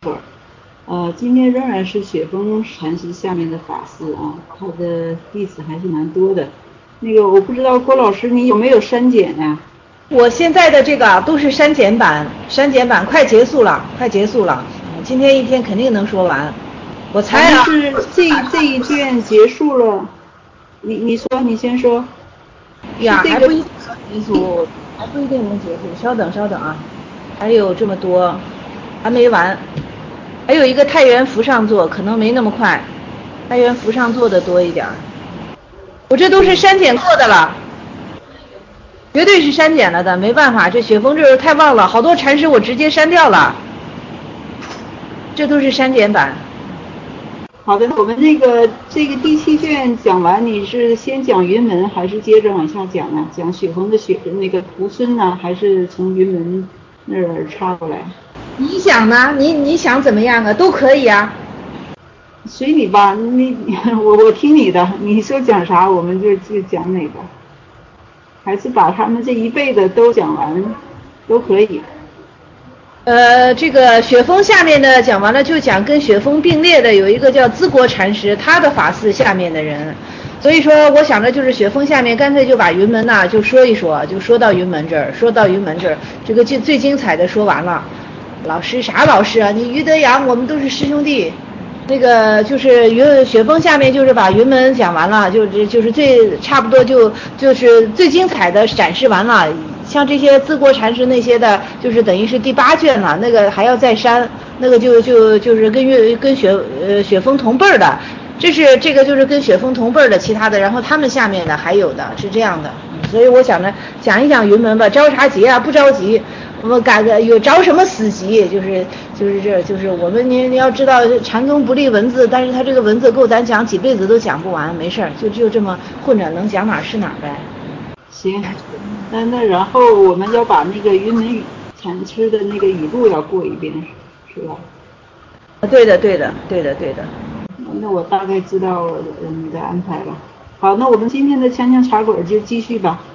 今天仍然是雪峰禅师下面的法师啊，他的弟子还是蛮多的。那个我不知道郭老师你有没有删减呀？ 我现在的这个都是删减版，快结束了，今天一天肯定能说完。我猜啊， 是这一卷结束了，你先说。 呀，还不一定能结束，稍等啊，还有这么多，还没完，还有一个太原福上座，可能没那么快，太原福上座的多一点。我这都是删减过的了，绝对是删减了的，没办法，这雪峰这太旺了，好多禅师我直接删掉了，这都是删减版。 好的，我们这个第7卷讲完，你是先讲云门，还是接着往下讲啊？讲雪峰的那个徒孙呢，还是从云门那儿插过来？ 你想呢？你想怎么样啊？都可以啊。 随你吧，我听你的，你说讲啥我们就讲哪个，还是把他们这一辈的都讲完，都可以。 这个雪峰下面的讲完了，就讲跟雪峰并列的有一个叫淄国禅师，他的法寺下面的人，所以说我想着就是雪峰下面干脆就把云门呐就说一说，就说到云门这儿，这个最精彩的说完了。老师啥老师啊？你于德阳我们都是师兄弟。那个就是雪峰下面就是把云门讲完了，就是最差不多就是最精彩的展示完了。像这些淄国禅师那些的，就是等于是第8卷了，那个还要再删，那个就是跟雪峰同辈的，这个就是跟雪峰同辈的其他的，然后他们下面的还有的是这样的，所以我想着讲一讲云门吧，着啥急啊？不着急。我们有着什么死急？就是我们你要知道禅宗不立文字，但是他这个文字够咱讲几辈子都讲不完，没事儿，就这么混着，能讲哪是哪呗。 行，那然后我们要把那个云门禅师的那个语录要过一遍，是吧？ 对的。 那我大概知道你的安排了。好，那我们今天的锵锵茶馆就继续吧。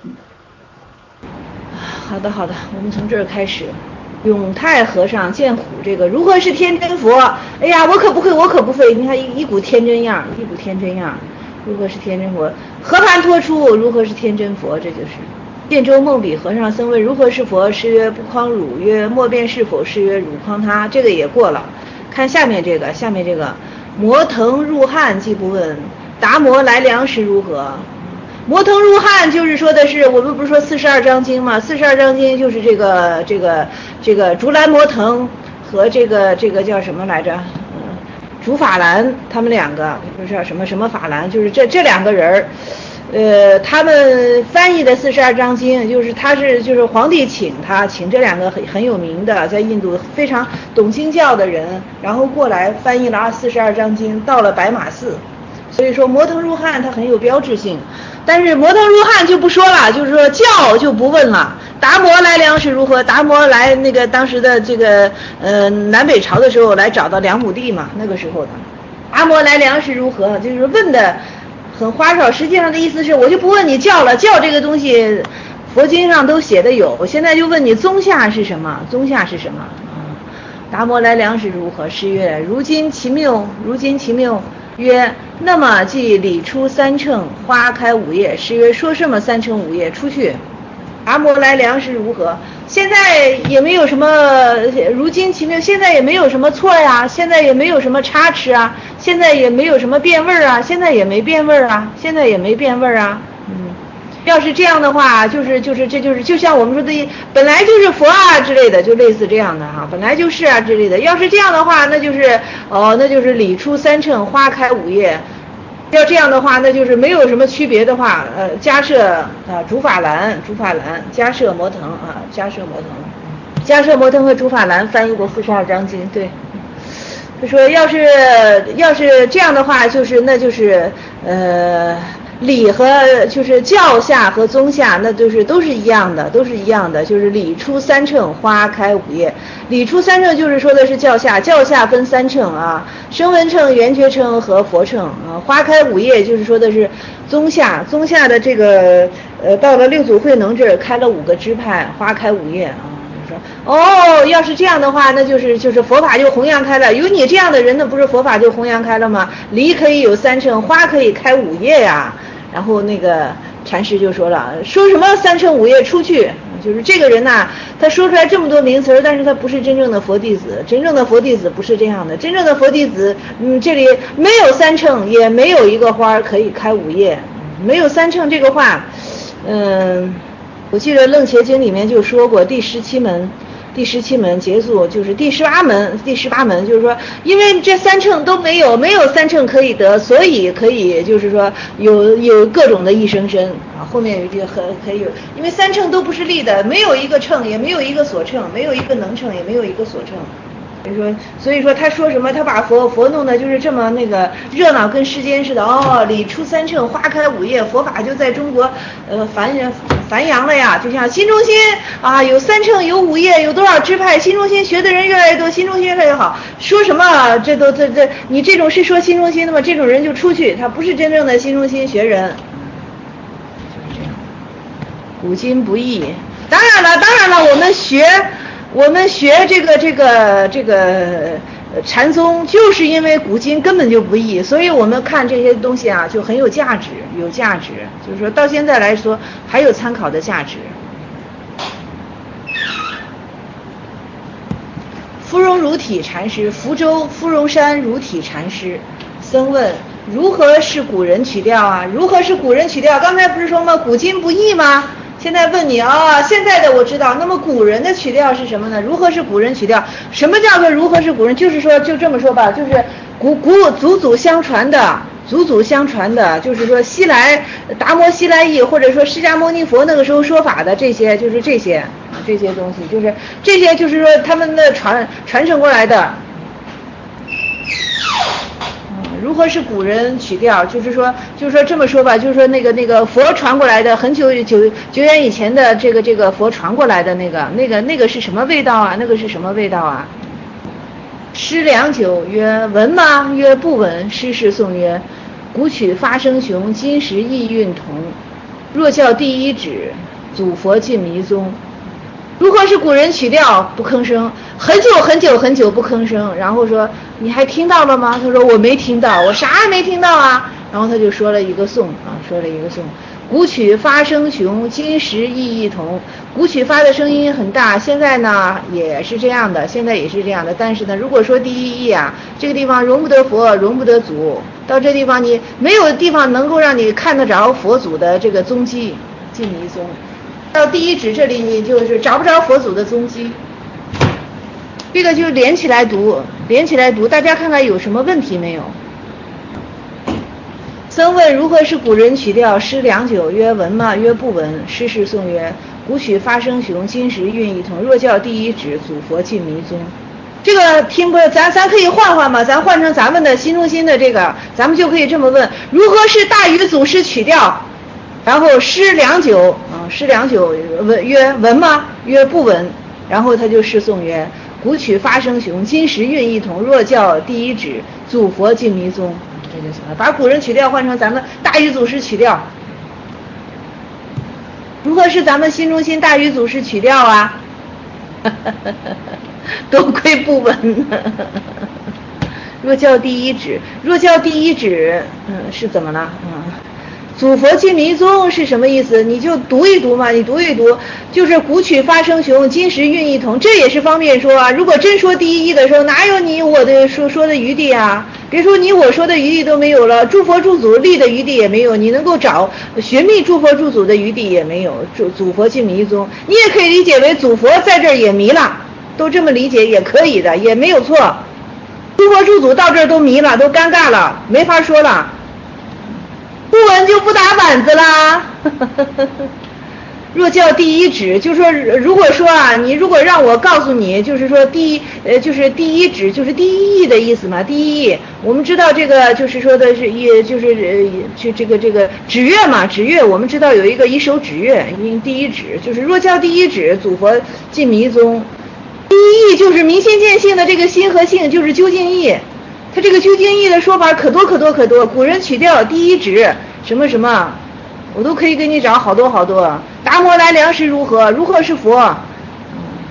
好的，我们从这儿开始。永泰和尚见虎，这个如何是天真佛？哎呀，我可不会。你看一股天真样。如何是天真佛？和盘托出，如何是天真佛？这就是遍州梦比和尚僧问如何是佛？师曰不诳汝，曰莫辨是否？师曰汝诳他。这个也过了。看下面这个摩腾入汉即不问，达摩来梁时如何？摩腾入汉就是说的是，我们不是说42章经吗？42章经就是这个竹篮摩腾和这个叫什么来着？竺法兰他们两个不是什么法兰，就是这两个人他们翻译的42章经，就是就是皇帝请这两个很有名的在印度非常懂经教的人，然后过来翻译了42章经，到了白马寺。所以说摩腾入汉它很有标志性，但是摩腾入汉就不说了，就是说教就不问了。达摩来梁是如何？达摩来那个当时的这个南北朝的时候来找到梁武帝嘛，那个时候的达摩来梁是如何？就是问的很花哨，实际上的意思是我就不问你教了，教这个东西佛经上都写的有，我现在就问你宗下是什么？达摩来梁是如何？师曰如今其谬。曰那么即理出三乘，花开五叶。师曰说什么三乘五叶？出去。达摩来梁是如何？现在也没有什么如今其谬，现在也没有什么错呀，现在也没有什么差池啊，现在也没有什么变味啊，现在也没变味啊。要是这样的话，这就是就像我们说的本来就是佛啊之类的，就类似这样的哈，本来就是啊之类的。要是这样的话，那就是理出三乘，花开五叶。要这样的话，那就是没有什么区别的话，迦摄竺法兰，迦摄摩腾迦摄摩腾和竺法兰翻译过42章经，对。就说要是这样的话，那就是理和就是教下和宗下，那都是一样的，就是理出三乘，花开五叶。理出三乘就是说的是教下分三乘啊，声闻乘、缘觉乘和佛乘啊。花开五叶就是说的是宗下的这个到了六祖慧能这儿开了5个支派，花开五叶啊。 哦，要是这样的话，那就是佛法就弘扬开了。有你这样的人，那不是佛法就弘扬开了吗？梨可以有3乘，花可以开5叶呀。然后那个禅师就说了，说什么3乘5叶出去，就是这个人呐，他说出来这么多名词，但是他不是真正的佛弟子。真正的佛弟子不是这样的，真正的佛弟子，这里没有3乘，也没有一个花可以开5叶，没有3乘这个话，我记得《楞伽经》里面就说过，第17门结束就是第18门就是说，因为这3乘都没有3乘可以得，所以可以就是说有各种的一生身啊。后面有一句可以有，因为3乘都不是立的，没有一个乘，也没有一个所乘，没有一个能乘，也没有一个所乘。所以说他说什么，他把佛弄的就是这么那个热闹，跟世间似的。哦，理出3乘，花开5叶，佛法就在中国繁扬了呀。就像新中心啊，有3乘，有5叶，有多少支派，新中心学的人越来越多，新中心越来越好。说什么这你这种是说新中心的吗？这种人就出去，他不是真正的新中心学人。就是这样，古今不易。当然了，我们学这个禅宗，就是因为古今根本就不易，所以我们看这些东西啊就很有价值，就是说到现在来说还有参考的价值。芙蓉如体禅师，福州芙蓉山如体禅师。僧问：如何是古人曲调啊？如何是古人曲调？刚才不是说吗？古今不易吗？现在问你啊，现在的我知道，那么古人的曲调是什么呢？如何是古人曲调？什么叫做如何是古人？就是说，就这么说吧，就是祖祖相传的，就是说达摩西来意，或者说释迦牟尼佛那个时候说法的这些，就是这些东西，就是这些，就是说他们的传承过来的。如何是古人曲调？就是说这么说吧，就是说那个佛传过来的，很久远以前的这个佛传过来的那个是什么味道啊？诗良久，曰闻吗？曰不闻。师事颂曰：古曲发声雄，今时意韵同。若教第一指，祖佛尽迷踪。如何是古人曲调？不吭声，很久不吭声。然后说你还听到了吗？他说我没听到，我啥也没听到啊。然后他就说了一个颂。古曲发声雄，今时意同。古曲发的声音很大，现在呢也是这样的，但是呢，如果说第一义啊，这个地方容不得佛，容不得祖，到这地方你没有地方能够让你看得着佛祖的这个踪迹，尽迷踪。到第一指这里，你就是找不着佛祖的踪迹。这个就连起来读，大家看看有什么问题没有？僧问如何是古人曲调？诗良久，曰闻吗？曰不闻。师事颂曰：古曲发声雄，今时韵一同。若教第一指，祖佛尽迷踪。这个听不，咱可以换嘛？咱换成咱们的新中心的这个，咱们就可以这么问：如何是大禹祖师曲调？然后诗良久，曰闻吗？曰不闻。然后他就示颂曰：古曲发声雄，今时韵一同。若教第一指，祖佛尽迷踪。这就行了，把古人曲调换成咱们大禹祖师曲调。如何是咱们新中心大禹祖师曲调啊？多亏不闻。若教第一指，是怎么了？祖佛尽迷踪是什么意思？你就读一读嘛，就是古曲发声雄，今时韵一同，这也是方便说啊。如果真说第一义的时候，哪有你我的说的余地啊？别说你我说的余地都没有了，诸佛诸祖立的余地也没有，你能够找寻觅诸佛诸祖的余地也没有。祖佛尽迷踪，你也可以理解为祖佛在这儿也迷了，都这么理解也可以的，也没有错。诸佛诸祖到这儿都迷了，都尴尬了，没法说了。不闻就不打板子啦。若教第一指，就是说，如果说啊，你如果让我告诉你，就是说就是第一指，就是第一义的意思嘛。第一义，我们知道这个就是说的是这个指月嘛，指月我们知道有一首指月，第一指就是若教第一指，祖佛尽迷踪。第一义就是明心见性的这个心和性，就是究竟义。他这个究竟义的说法可多，古人曲调第一指什么什么，我都可以给你找好多。达摩来粮食如何是佛？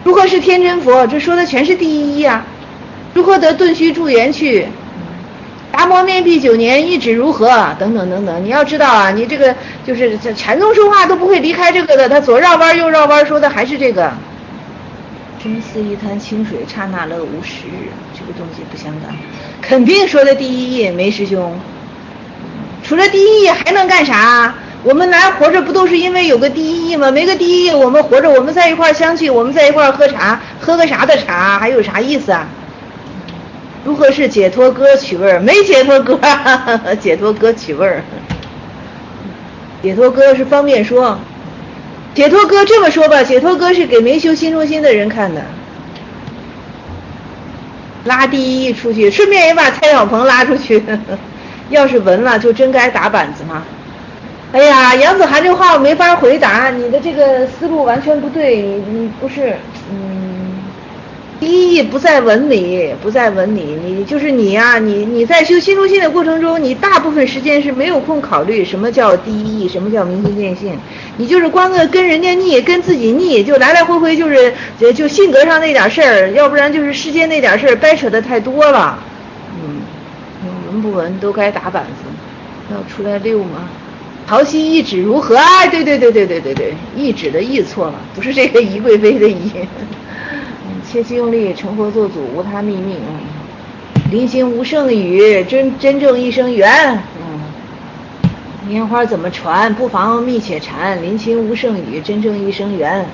如何是天真佛？这说的全是第一义啊。如何得顿虚助缘去？达摩面壁9年，一指如何？等等等等。你要知道啊，你这个就是这禅宗说话都不会离开这个的，他左绕弯右绕弯，说的还是这个。真似一滩清水，刹那乐无时日，这个东西不相干，肯定说的第一义，梅师兄。除了第一义还能干啥？我们来活着不都是因为有个第一义吗？没个第一义，我们活着，我们在一块相聚，我们在一块喝茶，喝个啥的茶，还有啥意思啊？如何是解脱歌曲味儿？没解脱歌，解脱歌曲味儿。解脱歌是方便说，解脱歌这么说吧，解脱歌是给没修心中心的人看的。拉第一义出去，顺便也把蔡小鹏拉出去。要是闻了，就真该打板子嘛。哎呀，杨子涵这话我没法回答，你的这个思路完全不对，你不是，第一义不在文理，不在文理，你就是你呀，你在修心中心的过程中，你大部分时间是没有空考虑什么叫第一义，什么叫明心见性，你就是光跟人家腻，跟自己腻，就来来回回就性格上那点事儿，要不然就是世间那点事儿，掰扯的太多了，闻不闻都该打板子，要出来溜吗？陶溪一指如何？哎，对，一指的意错了，不是这个宜贵妃的宜。切其用力，成佛做祖，无他秘密。临行无圣语，真正一生缘。烟花怎么传？不妨密且禅。临行无圣语，真正一生缘。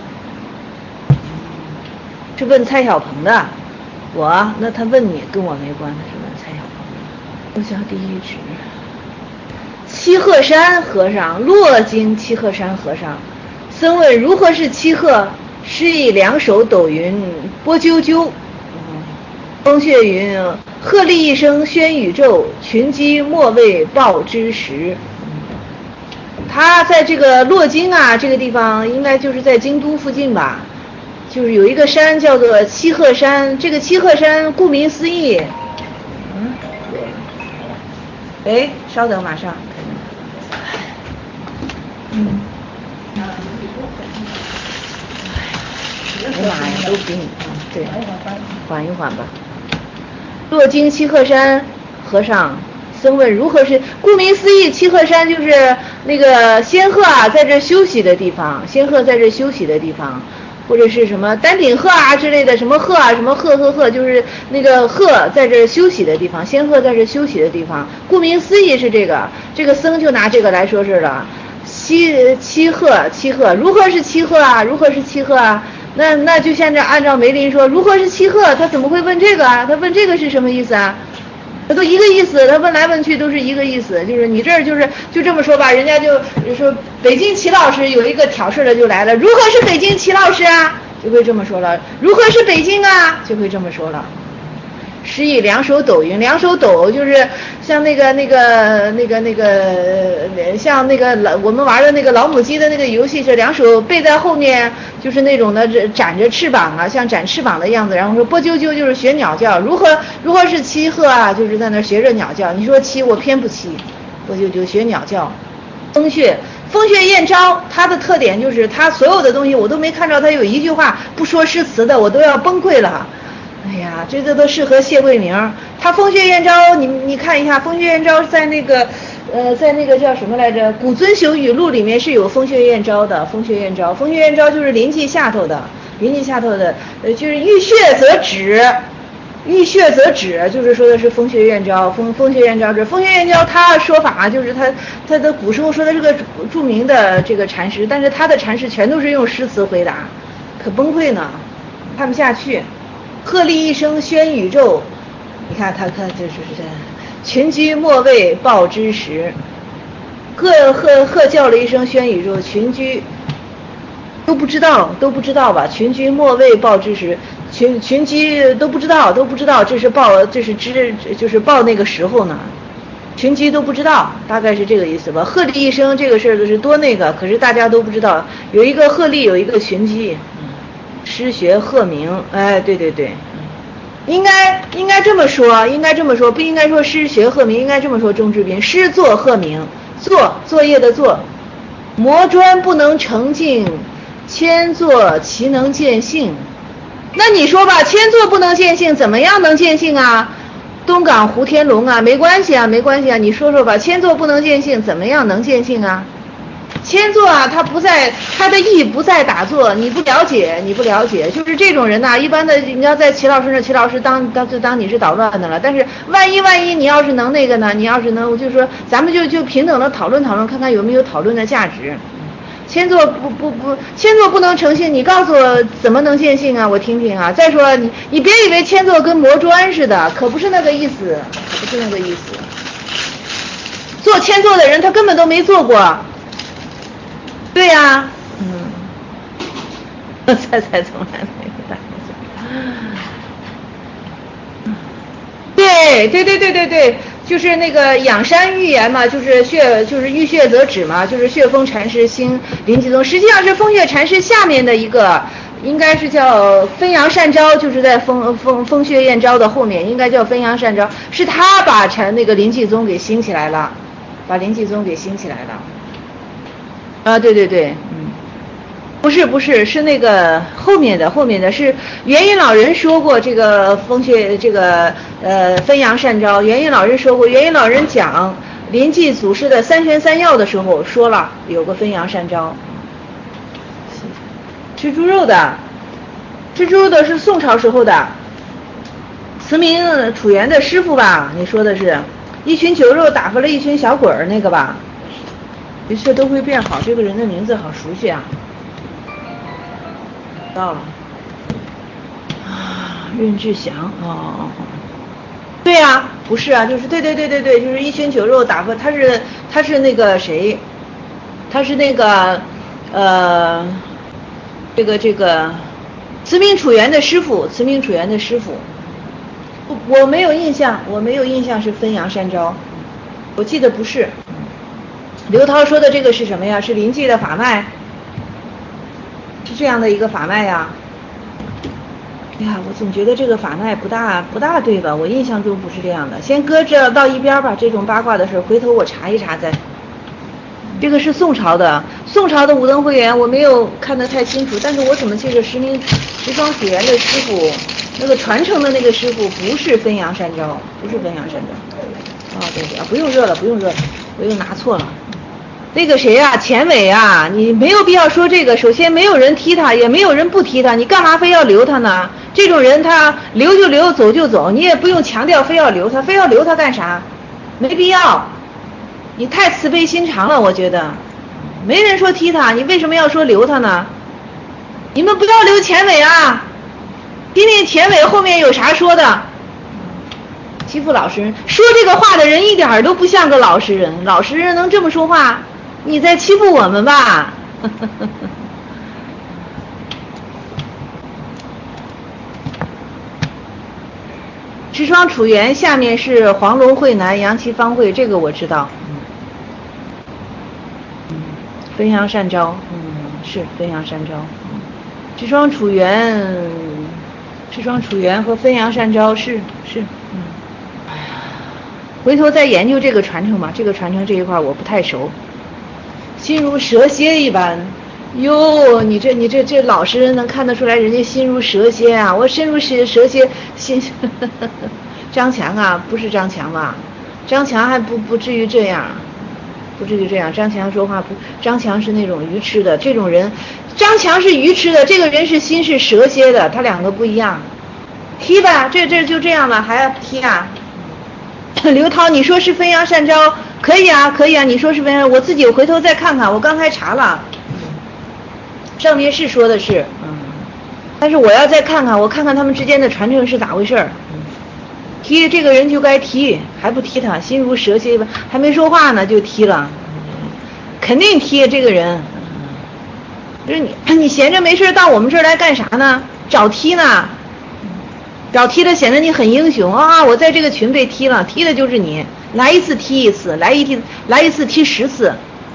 是问蔡小鹏的，那他问你跟我没关，他是问蔡小鹏。我想第一指。七鹤山和尚，洛京七鹤山和尚，僧问如何是七鹤？师以两手抖云，波啾啾。风穴云，鹤唳一声宣宇宙，群鸡莫为报之时。他在这个洛京啊，这个地方应该就是在京都附近吧，就是有一个山叫做七鹤山。这个七鹤山顾名思义，哎，稍等，马上。哎呀妈呀，都给你看，对，缓一缓吧。洛京七鹤山和尚，僧问如何是？顾名思义，七鹤山就是那个仙鹤啊，在这休息的地方。仙鹤在这休息的地方，或者是什么丹顶鹤啊之类的，什么鹤啊，什么鹤，就是那个鹤在这休息的地方，仙鹤在这休息的地方。顾名思义是这个，这个僧就拿这个来说事了。七鹤，如何是七鹤啊？如何是七鹤啊？那就现在按照梅林说，如何是七鹤？他怎么会问这个啊？他问这个是什么意思啊？他都一个意思，他问来问去都是一个意思，就是你这儿就这么说吧，人家就说北京齐老师有一个挑事的就来了，如何是北京齐老师啊？就会这么说了，如何是北京啊？就会这么说了。师以两手抖云，两手抖就是像那个像那个我们玩的那个老母鸡的那个游戏，是两手背在后面，就是那种的展着翅膀啊，像展翅膀的样子。然后说波啾啾就是学鸟叫，如何是七鹤啊？就是在那学着鸟叫。你说七，我偏不七，波啾啾学鸟叫。风穴燕昭，它的特点就是它所有的东西我都没看着它有一句话不说诗词的，我都要崩溃了。哎呀，这都适合谢桂明。他风穴燕昭，你看一下，风穴燕昭在那个叫什么来着？《古尊雄语录》里面是有风穴燕昭的。风穴燕昭就是临济下头的，就是浴血则止，就是说的是风穴燕昭。风穴燕昭这风穴燕昭，他说法就是他的古时候说的这个著名的这个禅师，但是他的禅师全都是用诗词回答，可崩溃呢，看不下去。鹤唳一声宣宇宙，你看他就是群居莫为报之时。鹤叫了一声宣宇宙，群居都不知道吧？群居莫为报之时，群居都不知道，这是报，这是知，就是报那个时候呢。群居都不知道，大概是这个意思吧。鹤唳一声这个事儿就是多那个，可是大家都不知道，有一个鹤唳，有一个群居。师学鹤鸣，哎，对，应该这么说，不应该说师学鹤鸣，应该这么说。钟志斌，师作鹤鸣，作业的作，磨砖不能成镜，千作其能见性。 那你说吧，千座不能见性，怎么样能见性啊？东港胡天龙啊，没关系啊，没关系啊，你说说吧，千座不能见性，怎么样能见性啊？千座啊，它的意义不在打坐，你不了解，就是这种人呐、一般的你要在齐老师那，齐老师当你是捣乱的了。但是万一你要是能那个呢，你要是能，就是说咱们就平等的讨论，看看有没有讨论的价值。千座千座不能成性，你告诉我怎么能见性啊？我听听啊。再说你别以为千座跟磨砖似的，可不是那个意思，做千座的人他根本都没做过。对呀、猜从来没有打过。对，就是那个仰山寓言嘛，就是遇血则止嘛，就是血峰禅师兴临济宗，实际上是风月禅师下面的一个，应该是叫分阳善招，就是在风穴燕招的后面，应该叫分阳善招，是他把那个临济宗给兴起来了，啊，对，不是，是那个后面的是元音老人说过这个风穴这个分阳善招，元音老人说过，元音老人讲临济祖师的三玄三要的时候说了有个分阳善招。吃猪肉的是宋朝时候的慈明楚原的师傅吧？你说的是一群酒肉打发了一群小鬼儿那个吧？一切都会变好，这个人的名字好熟悉啊。到了啊，任志祥对呀、不是啊，就是对，就是一群酒肉打发，他是那个谁，他是那个这个慈明楚原的师傅，我没有印象是分阳善招，我记得不是。刘涛说的这个是什么呀？是临济的法脉，是这样的一个法脉呀。哎呀，我总觉得这个法脉不大对吧？我印象中不是这样的。先搁这到一边吧，这种八卦的事，回头我查一查再。这个是宋朝的武登会员，我没有看得太清楚，但是我怎么记得十双楚原的师傅，那个传承的那个师傅不是分阳善招，对啊，不用热了，我又拿错了。那个谁啊，钱伟啊，你没有必要说这个。首先没有人踢他，也没有人不踢他，你干嘛非要留他呢？这种人他留就留，走就走，你也不用强调非要留他干啥？没必要，你太慈悲心肠了，我觉得。没人说踢他，你为什么要说留他呢？你们不要留钱伟啊，听听钱伟后面有啥说的。欺负老实人，说这个话的人一点都不像个老实人，老实人能这么说话？你在欺负我们吧？石双楚原下面是黄龙会南杨岐方会，这个我知道。分阳善招，是分阳善招。石双楚原和分阳善招是。回头再研究这个传承吧，这个传承这一块我不太熟。心如蛇蝎一般，哟，你这老实人能看得出来人家心如蛇蝎啊！我身如蛇蝎心，张强啊，不是张强吧？张强还不至于这样，张强说话不，张强是那种愚痴的，这种人，张强是愚痴的，这个人是心是蛇蝎的，他两个不一样。踢吧，这就这样了，还要踢啊？刘涛，你说是分阳善招，可以啊，你说是分阳，我自己回头再看看，我刚才查了，上面是说的是，但是我要再看看，我看看他们之间的传承是咋回事。踢这个人就该踢，还不踢他，心如蛇蝎吧，还没说话呢就踢了，肯定踢这个人。就是你闲着没事到我们这儿来干啥呢？找踢呢？找踢了显得你很英雄啊！我在这个群被踢了，踢的就是你，来一次踢一次，来一次踢10次。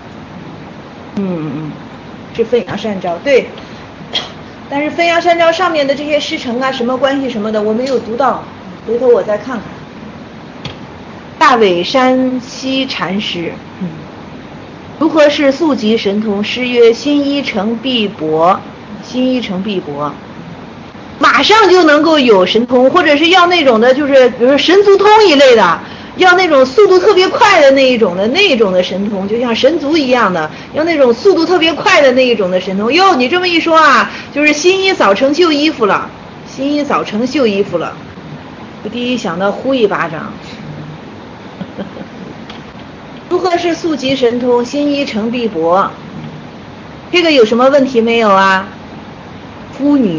是分阳善招，对。但是分阳善招上面的这些师承啊，什么关系什么的，我没有读到，回头我再看看。大尾山西禅师，如何是速疾神通？诗曰：心一诚必薄， 马上就能够有神通，或者是要那种的，就是比如说神足通一类的，要那种速度特别快的那一种的神通，就像神足一样的，要那种速度特别快的那一种的神通。哟，你这么一说啊，就是新衣早成绣衣服了，新衣早成绣衣服了。我第一想到呼一巴掌。如何是速疾神通，新衣成碧帛？这个有什么问题没有啊？妇女。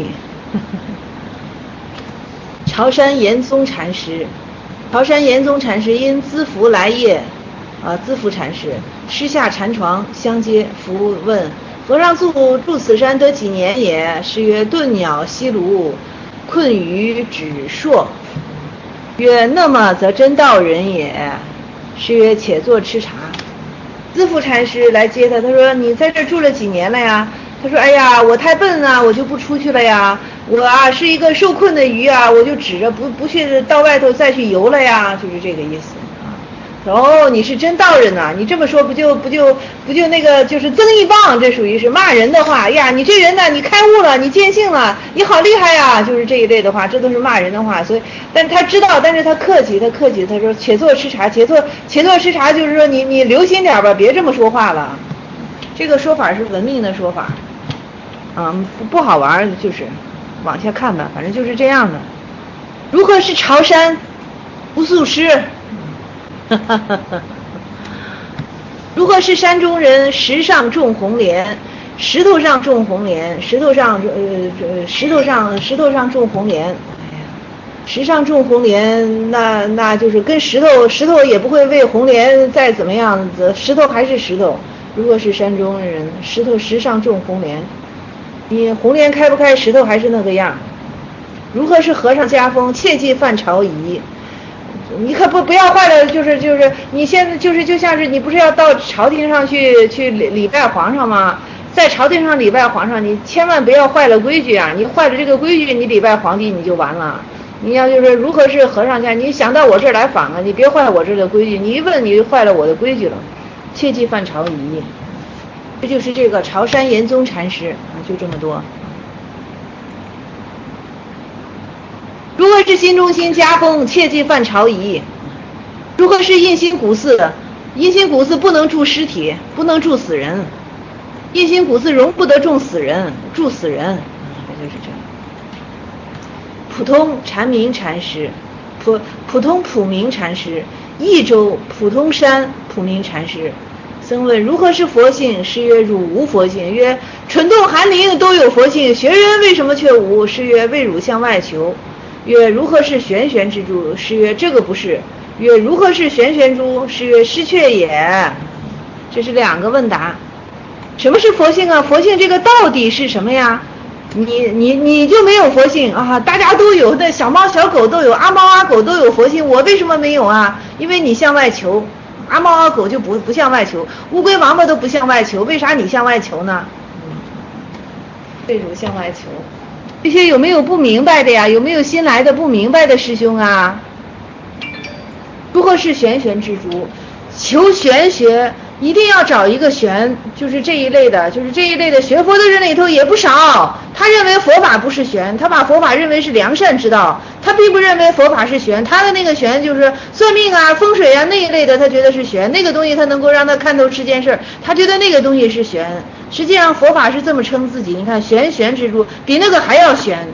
潮山严宗禅师，潮山严宗禅师因资福来谒，资福禅师师下禅床相接，福问和尚住此山得几年也？师曰：遁鸟西庐，困于止朔。曰：那么则真道人也。师曰：且坐吃茶。资福禅师来接他，他说：你在这住了几年了呀？他说：哎呀，我太笨啊，我就不出去了呀。我啊是一个受困的鱼啊，我就指着不去到外头再去游了呀，就是这个意思啊。哦，你是真道人呐，你这么说不就那个就是增一棒，这属于是骂人的话。哎呀，你这人呢，你开悟了，你见性了，你好厉害呀，就是这一类的话，这都是骂人的话。所以，但他知道，但是他客气，他说且坐吃茶，且坐吃茶，就是说你留心点吧，别这么说话了。这个说法是文明的说法，不好玩，就是往下看吧，反正就是这样的。如何是朝山不宿师？如何是山中人？石上种红莲，石头上种红莲，石头上种红莲。石上种红莲，那就是跟石头也不会为红莲再怎么样子，石头还是石头。如果是山中人，石上种红莲，你红莲开不开，石头还是那个样。如何是和尚家风？切忌犯朝仪。你可不要坏了，就是你现在就像是你不是要到朝廷上去礼拜皇上吗？在朝廷上礼拜皇上，你千万不要坏了规矩啊！你坏了这个规矩，你礼拜皇帝你就完了。你要就是如何是和尚家，你想到我这儿来访啊，你别坏我这儿的规矩，你一问你就坏了我的规矩了。切忌犯朝仪。这就是这个潮山严宗禅师啊，就这么多。如何是心中心家风？切忌犯朝仪。如何是印心古寺？印心古寺不能住尸体，不能住死人。印心古寺容不得住死人，这就是这样。普通禅明禅师，普通普明禅师，益州普通山普明禅师。僧问如何是佛性？师曰：汝无佛性。曰：蠢动寒灵都有佛性，学人为什么却无？师曰：为汝向外求。曰：如何是玄玄之珠？师曰：这个不是。曰：如何是玄玄珠？师曰：失却也。这是两个问答。什么是佛性啊？佛性这个到底是什么呀？你就没有佛性啊？大家都有，那小猫小狗都有，阿猫阿狗都有佛性，我为什么没有啊？因为你向外求。阿猫阿狗就不向外求，乌龟王八都不向外求，为啥你向外求呢？为什么向外求？这些有没有不明白的呀？有没有新来的不明白的师兄啊？如何是玄玄之珠？求玄学一定要找一个玄，就是这一类的，学佛的人里头也不少。他认为佛法不是玄，他把佛法认为是良善之道，他并不认为佛法是玄。他的那个玄就是算命啊、风水啊那一类的，他觉得是玄，那个东西他能够让他看透世间事，他觉得那个东西是玄。实际上佛法是这么称自己，你看玄玄之珠比那个还要玄，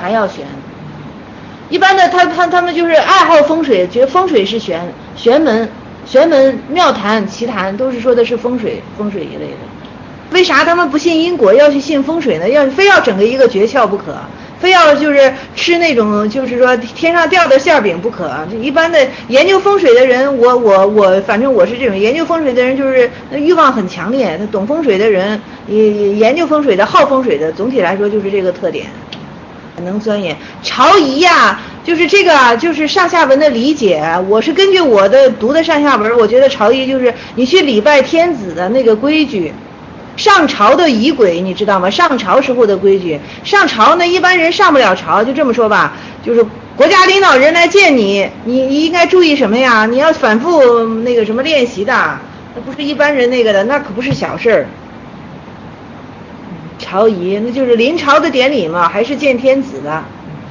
一般的他们就是爱好风水，觉得风水是玄门庙坛奇坛都是说的是风水一类的。为啥他们不信因果要去信风水呢？非要整个一个诀窍不可，非要就是吃那种就是说天上掉的馅饼不可。一般的研究风水的人，我反正我是这种研究风水的人，就是欲望很强烈，他懂风水的人也研究风水的好风水的，总体来说就是这个特点，很能钻研。朝仪呀，就是这个就是上下文的理解，我是根据我的读的上下文，我觉得朝仪就是你去礼拜天子的那个规矩，上朝的仪轨你知道吗？上朝时候的规矩，上朝呢一般人上不了朝，就这么说吧，就是国家领导人来见你，你应该注意什么呀？你要反复那个什么练习的，那不是一般人那个的，那可不是小事儿。 朝仪，那就是临朝的典礼嘛，还是见天子的。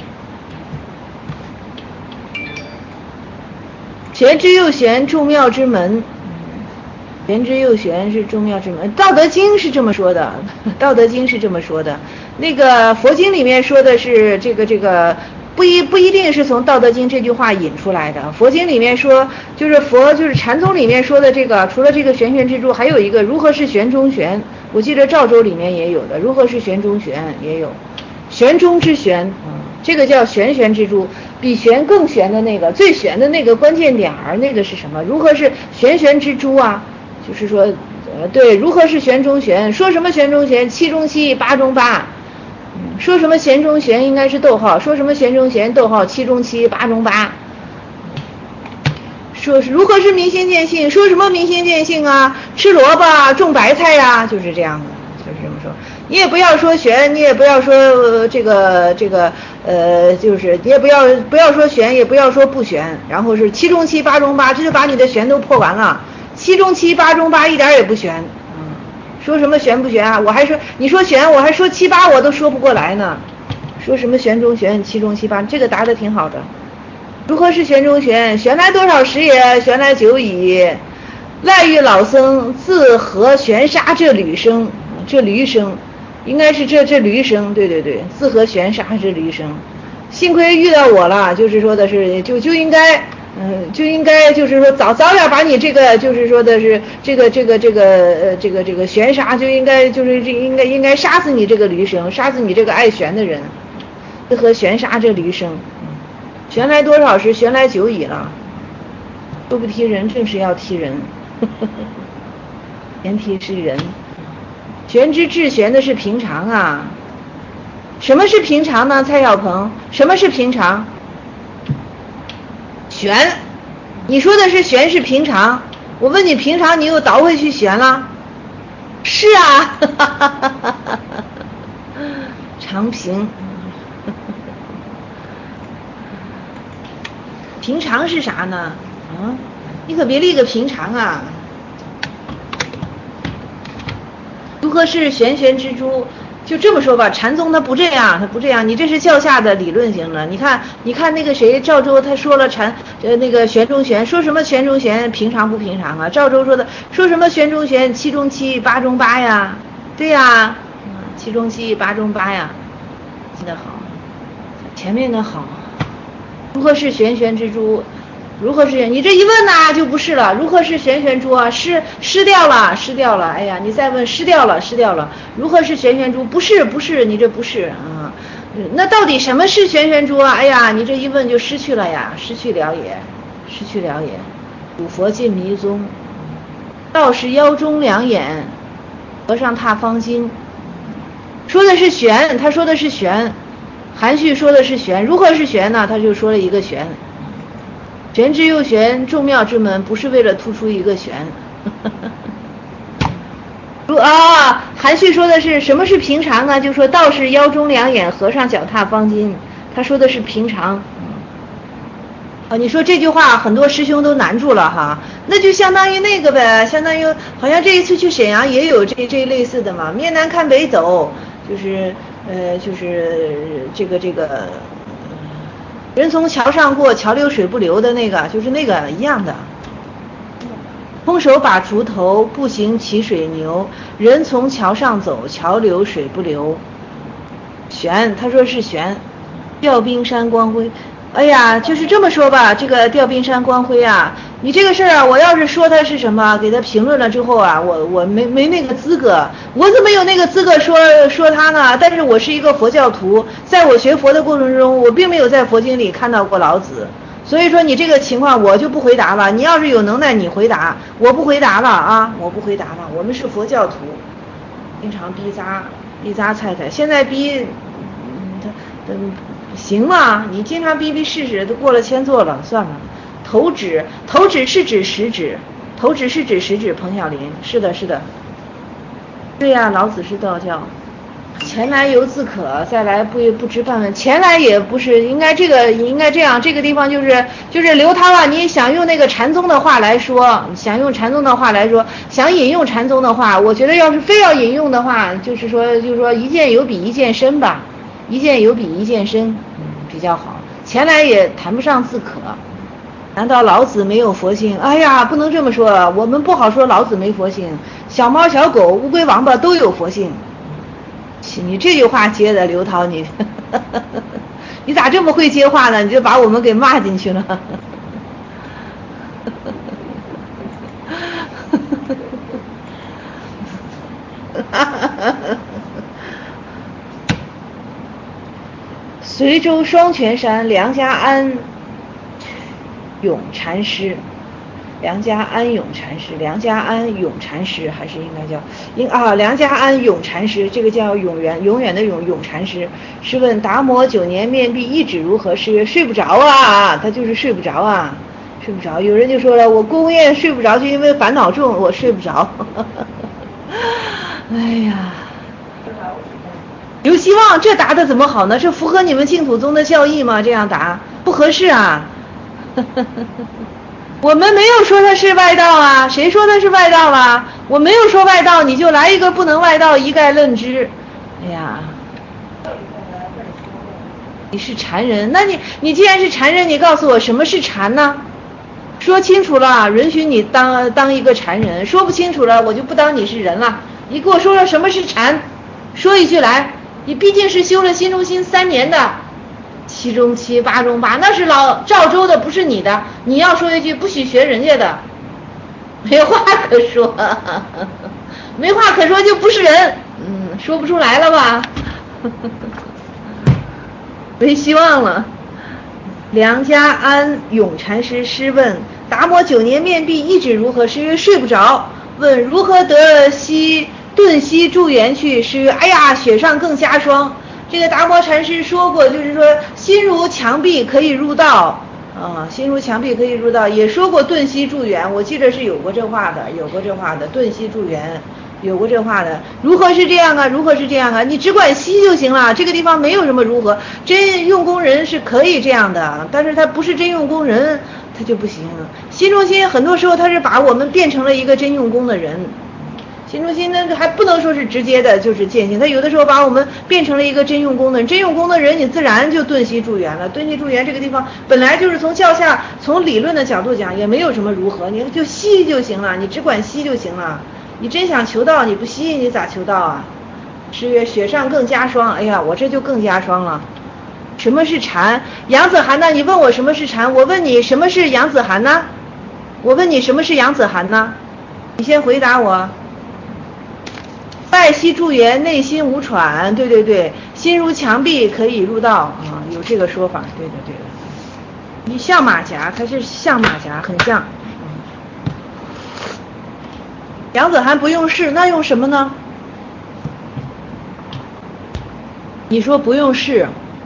玄之又玄，众妙之门。玄之又玄是众妙之门，道德经是这么说的，道德经是这么说的。那个佛经里面说的是这个不一定是从道德经这句话引出来的。佛经里面说，就是禅宗里面说的这个，除了这个玄玄之珠，还有一个如何是玄中玄，我记得赵州里面也有的，如何是玄中玄也有，玄中之玄，这个叫玄玄之珠，比玄更玄的那个，最玄的那个关键点儿，那个是什么？如何是玄玄之珠啊？就是说，对，如何是玄中玄？说什么玄中玄？七中七，八中八。说什么玄中玄应该是逗号，说什么玄中玄逗号，七中七，八中八。说如何是明心见性？说什么明心见性啊？吃萝卜种白菜呀，就是这样的，就是这么说。你也不要说玄，你也不要说就是你也不要说玄，也不要说不玄，然后是七中七，八中八，这就把你的玄都破完了。七中七，八中八，一点也不玄。说什么玄不玄啊？我还说你说玄，我还说七八，我都说不过来呢。说什么玄中玄，七中七八，这个答得挺好的。如何是玄中玄？玄来多少时也？玄来久矣。赖欲老僧自和玄沙这驴声，这驴声，应该是这驴声，对，自和玄沙这驴声。幸亏遇到我了，就是说的是就应该。就是说早点把你这个就是说的是这个玄沙就应该就是应该杀死你这个驴生，杀死你这个爱玄的人，和玄沙这驴生，玄来多少时？玄来久矣了。都不踢人，正是要踢人，前提是人。玄之至玄的是平常啊。什么是平常呢？蔡小鹏，什么是平常？玄，你说的是玄是平常，我问你平常你又倒回去玄了？是啊，常平。平常是啥呢？你可别立个平常啊。如何是玄玄之珠？就这么说吧，禅宗他不这样，你这是教下的理论型的。你看那个谁赵州他说了那个玄中玄，说什么玄中玄平常不平常啊？赵州说的说什么玄中玄七中七八中八呀？对呀，七中七八中八呀，记得好，前面的好。如何是玄玄之珠？如何是玄？你这一问呢就不是了。如何是玄玄珠啊？失掉了。哎呀，你再问失掉了。如何是玄玄珠？不是，你这不是啊。那到底什么是玄玄珠啊？哎呀，你这一问就失去了呀，失去了也。古佛尽迷踪，道士腰中两眼，和尚踏方巾。说的是玄，他说的是玄。含蓄说的是玄，如何是玄呢？他就说了一个玄。玄之又玄，众妙之门，不是为了突出一个玄。含蓄说的是什么是平常呢？就说道士腰中两眼，和尚脚踏方巾，他说的是平常。你说这句话很多师兄都难住了哈，那就相当于那个呗，相当于好像这一次去沈阳也有这类似的嘛，面南看北走，就是这个人从桥上过，桥流水不流的那个，就是那个一样的。空手把锄头，步行骑水牛，人从桥上走，桥流水不流。玄，他说是玄。吊冰山光辉，哎呀，就是这么说吧，这个吊冰山光辉啊，你这个事儿啊，我要是说他是什么，给他评论了之后啊，我没那个资格，我怎么有那个资格说他呢？但是我是一个佛教徒，在我学佛的过程中，我并没有在佛经里看到过老子，所以说你这个情况我就不回答了。你要是有能耐，你回答，我不回答了啊，我不回答了。我们是佛教徒，经常逼扎菜，现在逼行吗？你经常逼试试，都过了千座了，算了。头指是指食指，头指是指食指。彭晓林，是的，对呀，老子是道教。 前来犹自可，再来不知半问。前来也不是，应该这样，这个地方就是刘涛啊，你想用那个禅宗的话来说，想引用禅宗的话，我觉得要是非要引用的话，就是说一件有比一件深吧，一件有比一件深，比较好。前来也谈不上自可。难道老子没有佛性？哎呀，不能这么说，我们不好说老子没佛性，小猫小狗乌龟王八都有佛性。你这句话接的刘涛，你你咋这么会接话呢？你就把我们给骂进去了。随州双泉山梁家安永禅师，梁家安永禅师还是应该叫梁家安永禅师，这个叫永远的永禅师。试问达摩9年面壁意志如何？是曰睡不着啊，他就是睡不着啊，睡不着。有人就说了，我公宴睡不着就因为烦恼重，我睡不着。哎呀，有希望，这答的怎么好呢？这符合你们净土宗的教义吗？这样答不合适啊。我们没有说他是外道啊，谁说他是外道了？我没有说外道，你就来一个不能外道，一概论之。哎呀，你是禅人，那你既然是禅人，你告诉我什么是禅呢？说清楚了，允许你当一个禅人；说不清楚了，我就不当你是人了。你给我说说什么是禅，说一句来。你毕竟是修了心中心3年的。7中7，8中8，那是老赵州的，不是你的。你要说一句，不许学人家的，没话可说，没话可说就不是人。说不出来了吧？没希望了。梁家安永禅师师问：达摩9年面壁意志如何？是曰睡不着。问如何得顿息住缘去？是曰哎呀，雪上更加霜。这个达摩禅师说过，就是说心如墙壁可以入道心如墙壁可以入道，也说过顿息住缘，我记得是有过这话的，顿息住缘有过这话的。如何是这样啊？你只管息就行了，这个地方没有什么如何。真用功人是可以这样的，但是他不是真用功人，他就不行。心中心很多时候他是把我们变成了一个真用功的人。心中心呢还不能说是直接的就是见性，他有的时候把我们变成了一个真用功的人，真用功的人你自然就顿息住缘了。顿息住缘这个地方本来就是从教下从理论的角度讲也没有什么如何，你就息就行了，你只管息就行了。你真想求道你不息你咋求道啊？是曰雪上更加霜。哎呀，我这就更加霜了。什么是禅？杨子涵呢？你问我什么是禅，我问你什么是杨子涵呢？你先回答我。外息住缘，内心无喘。对，心如墙壁可以入道啊，有这个说法。对的。你像马甲，它是像马甲，很像。杨子涵不用试，那用什么呢？你说不用试，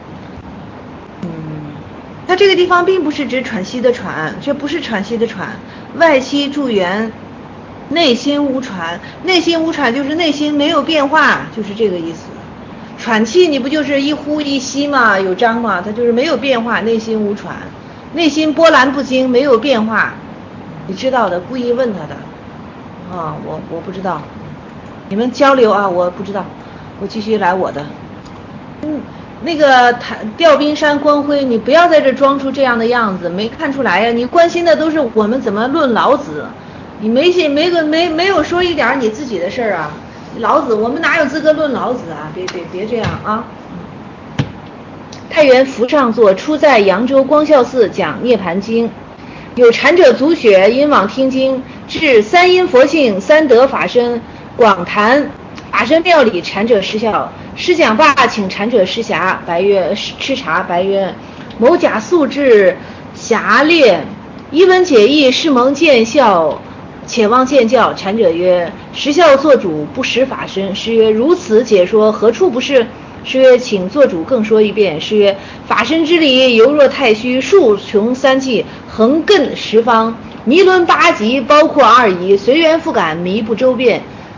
它这个地方并不是指喘息的喘，这不是喘息的喘。外息住缘，内心无喘，内心无喘就是内心没有变化，就是这个意思。喘气你不就是一呼一吸吗？有张吗？它就是没有变化，内心无喘，内心波澜不惊，没有变化。你知道的，故意问他的。我不知道，你们交流啊，我不知道，我继续来我的。那个调冰山光辉，你不要在这装出这样的样子，没看出来呀？你关心的都是我们怎么论老子，你没有说一点你自己的事儿啊。老子我们哪有资格论老子啊？别这样啊。太原福上座出在扬州光孝寺讲涅盘经，有禅者足雪因往听经，至三因佛性三德法身，广谈法身妙理，禅者失笑。师讲罢，请禅者吃茶，白曰某甲素质狭劣，一闻解义，是蒙见笑，且望见教。禅者曰：实笑做主，不识法身。师曰：如此解说，何处不是？师曰：请做主更说一遍。师曰：法身之理，犹若太虚，数穷三际，横亘十方，迷轮八极，包括二仪，随缘复感，迷不周遍。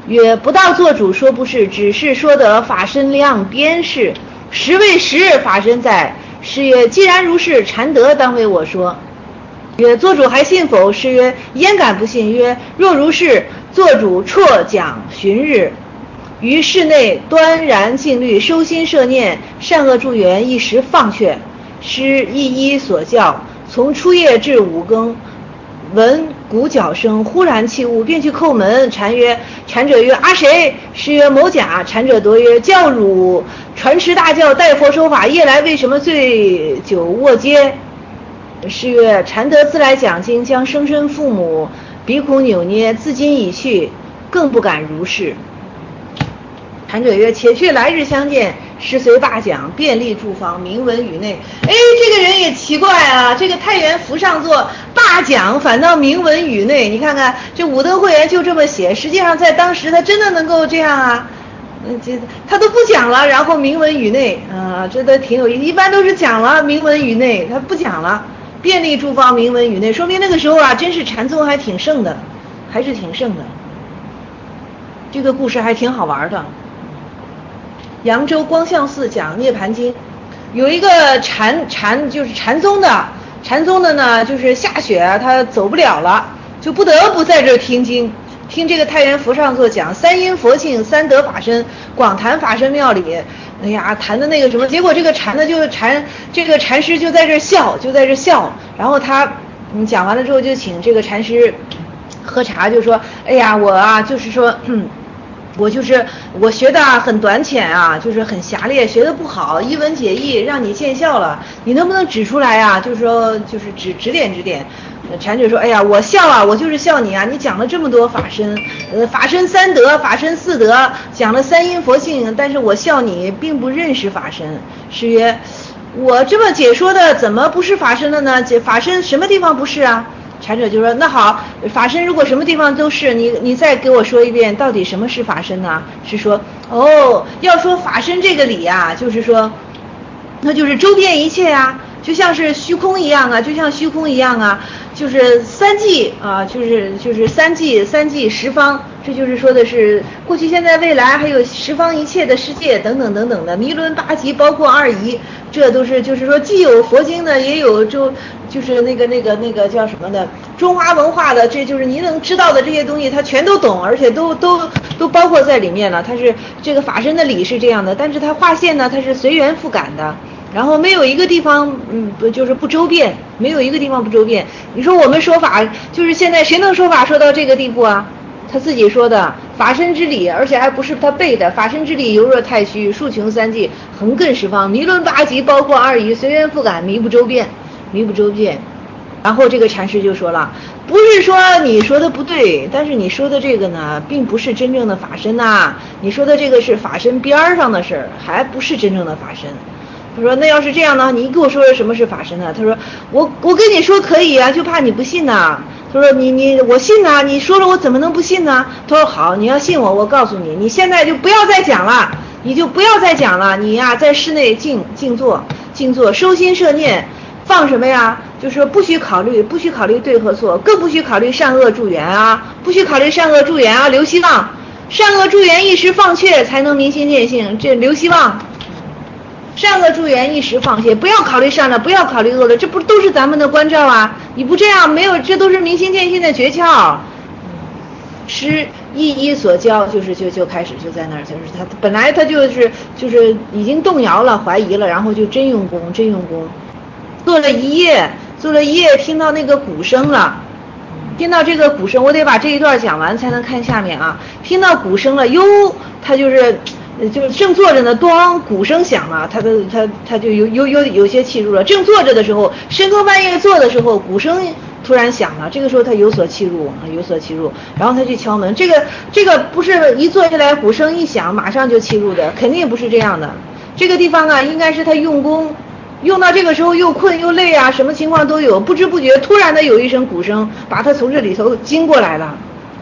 曰：不道做主说不是，只是说得法身量边是。实为实，法身在。是曰：既然如是，禅德当为我说。曰：做主还信否？是曰：焉敢不信？曰：若如是，做主辍讲旬日。于室内端然静虑，收心摄念，善恶助缘，一时放却。师一一所教，从初夜至五更，闻鼓角声，忽然起悟，便去叩门。禅者曰：阿谁？师曰：某甲。禅者夺曰：教汝传持大教，代佛说法，夜来为什么醉酒卧阶？师曰：禅德自来讲经，将生身父母，鼻孔扭捏，自今已去，更不敢如是。禅者曰：且去来日相见，师随罢讲，便立住房，明文语内。哎，这个人也奇怪啊，这个太原福上座罢讲，反倒明文语内。你看看这武德会员就这么写，实际上在当时他真的能够这样啊？他都不讲了，然后明文语内啊，这都挺有意思。一般都是讲了明文语内，他不讲了，便立住房，明文语内，说明那个时候啊，真是禅宗还挺盛的，还是挺盛的。这个故事还挺好玩的。扬州光相寺讲《涅盘经》，有一个就是禅宗的呢，就是下雪他走不了了，就不得不在这听经，听这个太原福上座讲三因佛性三德法身，广谈法身妙理。哎呀，谈的那个什么，结果这个禅师就在这笑，然后他讲完了之后就请这个禅师喝茶，就说：哎呀，我啊就是说我学的很短浅啊，就是很狭劣，学的不好，一文解义让你见笑了，你能不能指出来啊？就是说就是指点。禅者说：哎呀，我笑啊，我就是笑你啊，你讲了这么多法身，法身三德，法身四德，讲了三因佛性，但是我笑你并不认识法身。师曰：我这么解说的怎么不是法身了呢？法身什么地方不是啊？禅者就说：那好，法身如果什么地方都是，你再给我说一遍，到底什么是法身呢？是说，要说法身这个理啊，就是说，那就是周遍一切啊，就像是虚空一样啊，就是三际啊，就是三际十方，这就是说的是过去、现在、未来，还有十方一切的世界等等等等的弥伦八极，包括二仪，这都是就是说既有佛经的，也有就是那个叫什么的中华文化的，这就是你能知道的这些东西，他全都懂，而且都包括在里面了。它是这个法身的理是这样的，但是它划线呢，它是随缘复感的。然后没有一个地方就是不周遍，没有一个地方不周遍。你说我们说法，就是现在谁能说法说到这个地步啊？他自己说的法身之理，而且还不是他背的，法身之理犹若太虚，数穷三际，横亘十方，弥伦八极，包括二仪，随缘复感，弥不周遍。然后这个禅师就说了，不是说你说的不对，但是你说的这个呢，并不是真正的法身呐，你说的这个是法身边上的事儿，还不是真正的法身。他说那要是这样呢，你给我说说什么是法身呢？他说我跟你说可以啊，就怕你不信呐。他说我信呐，你说了我怎么能不信呢？他说好，你要信我，我告诉你，你现在就不要再讲了，你呀在室内静坐，收心摄念，放什么呀？就是说不许考虑对和错，更不许考虑善恶助缘啊，留希望，善恶助缘一时放却，才能明心见性，这留希望。善恶助缘一时放弃，不要考虑善了，不要考虑恶了，这不都是咱们的关照啊？你不这样，没有，这都是明心见性的诀窍。师一所教，就开始就在那儿，就是他本来他就是已经动摇了，怀疑了，然后就真用功，做了一夜，听到那个鼓声了。听到这个鼓声，我得把这一段讲完才能看下面啊。听到鼓声了，他就是正坐着呢，咣，鼓声响了，他就有些气入了。正坐着的时候，深更半夜坐的时候，鼓声突然响了，这个时候他有所气入，然后他去敲门。这个不是一坐下来鼓声一响马上就气入的，肯定不是这样的。这个地方啊，应该是他用功用到这个时候又困又累啊，什么情况都有，不知不觉突然的有一声鼓声把他从这里头惊过来了。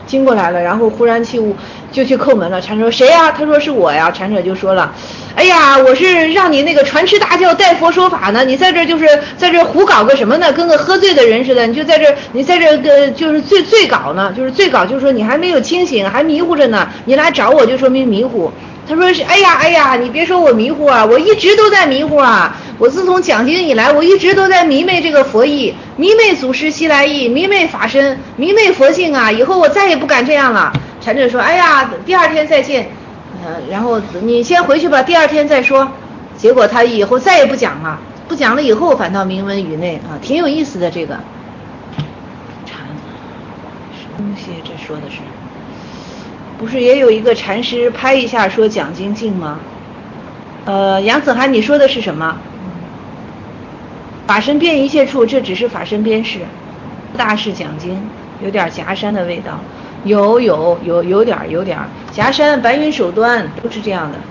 经过来了，然后忽然起雾就去叩门了。禅师说谁呀？他说是我呀。禅师就说了，哎呀，我是让你那个传持大教带佛说法呢，你在这就是在这胡搞个什么呢？跟个喝醉的人似的，你在这个就是醉搞呢，就是醉搞，就是说你还没有清醒，还迷糊着呢，你来找我就说明迷糊。他说是，哎呀，你别说我迷糊啊，我一直都在迷糊啊。我自从讲经以来，我一直都在迷昧这个佛意，迷昧祖师西来意，迷昧法身，迷昧佛性啊。以后我再也不敢这样了。禅师说，哎呀，第二天再见，然后你先回去吧，第二天再说。结果他以后再也不讲了，不讲了以后反倒明文语内啊，挺有意思的这个。禅，什么东西？这说的是？不是也有一个禅师拍一下说讲经静吗？杨子涵，你说的是什么？法身遍一切处，这只是法身边事，大事讲经有点夹山的味道，有点夹山，白云手端都是这样的。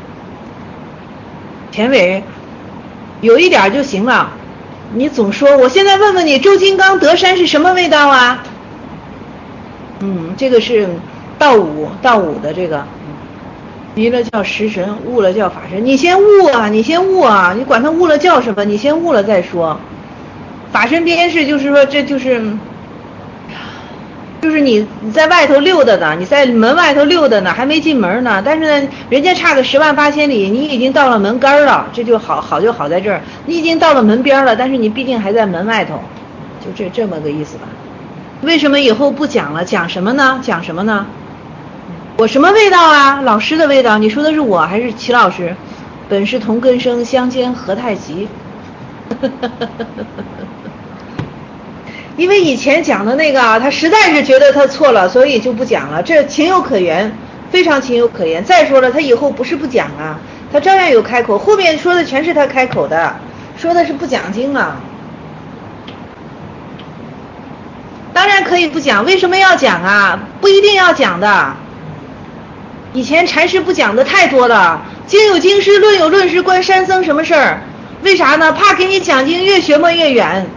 田伟，有一点就行了，你总说，我现在问问你，周金刚德山是什么味道啊？这个是道五的这个，迷了叫食神，悟了叫法身。你先悟啊，你管他悟了叫什么？你先悟了再说。法身边事就是说，这就是你在外头溜达呢，你在门外头溜达呢，还没进门呢。但是呢，人家差个10万8千里，你已经到了门杆了，这就好就好在这儿，你已经到了门边了，但是你毕竟还在门外头，就这么个意思吧。为什么以后不讲了？讲什么呢？我什么味道啊？老师的味道？你说的是我还是齐老师？本是同根生，相煎何太急。因为以前讲的那个他实在是觉得他错了，所以就不讲了，这情有可原，非常情有可原。再说了，他以后不是不讲啊，他照样有开口，后面说的全是他开口的，说的是不讲经啊。当然可以不讲，为什么要讲啊？不一定要讲的。以前禅师不讲的太多了，经有经师，论有论师，关山僧什么事儿？为啥呢？怕给你讲经越学摸越远。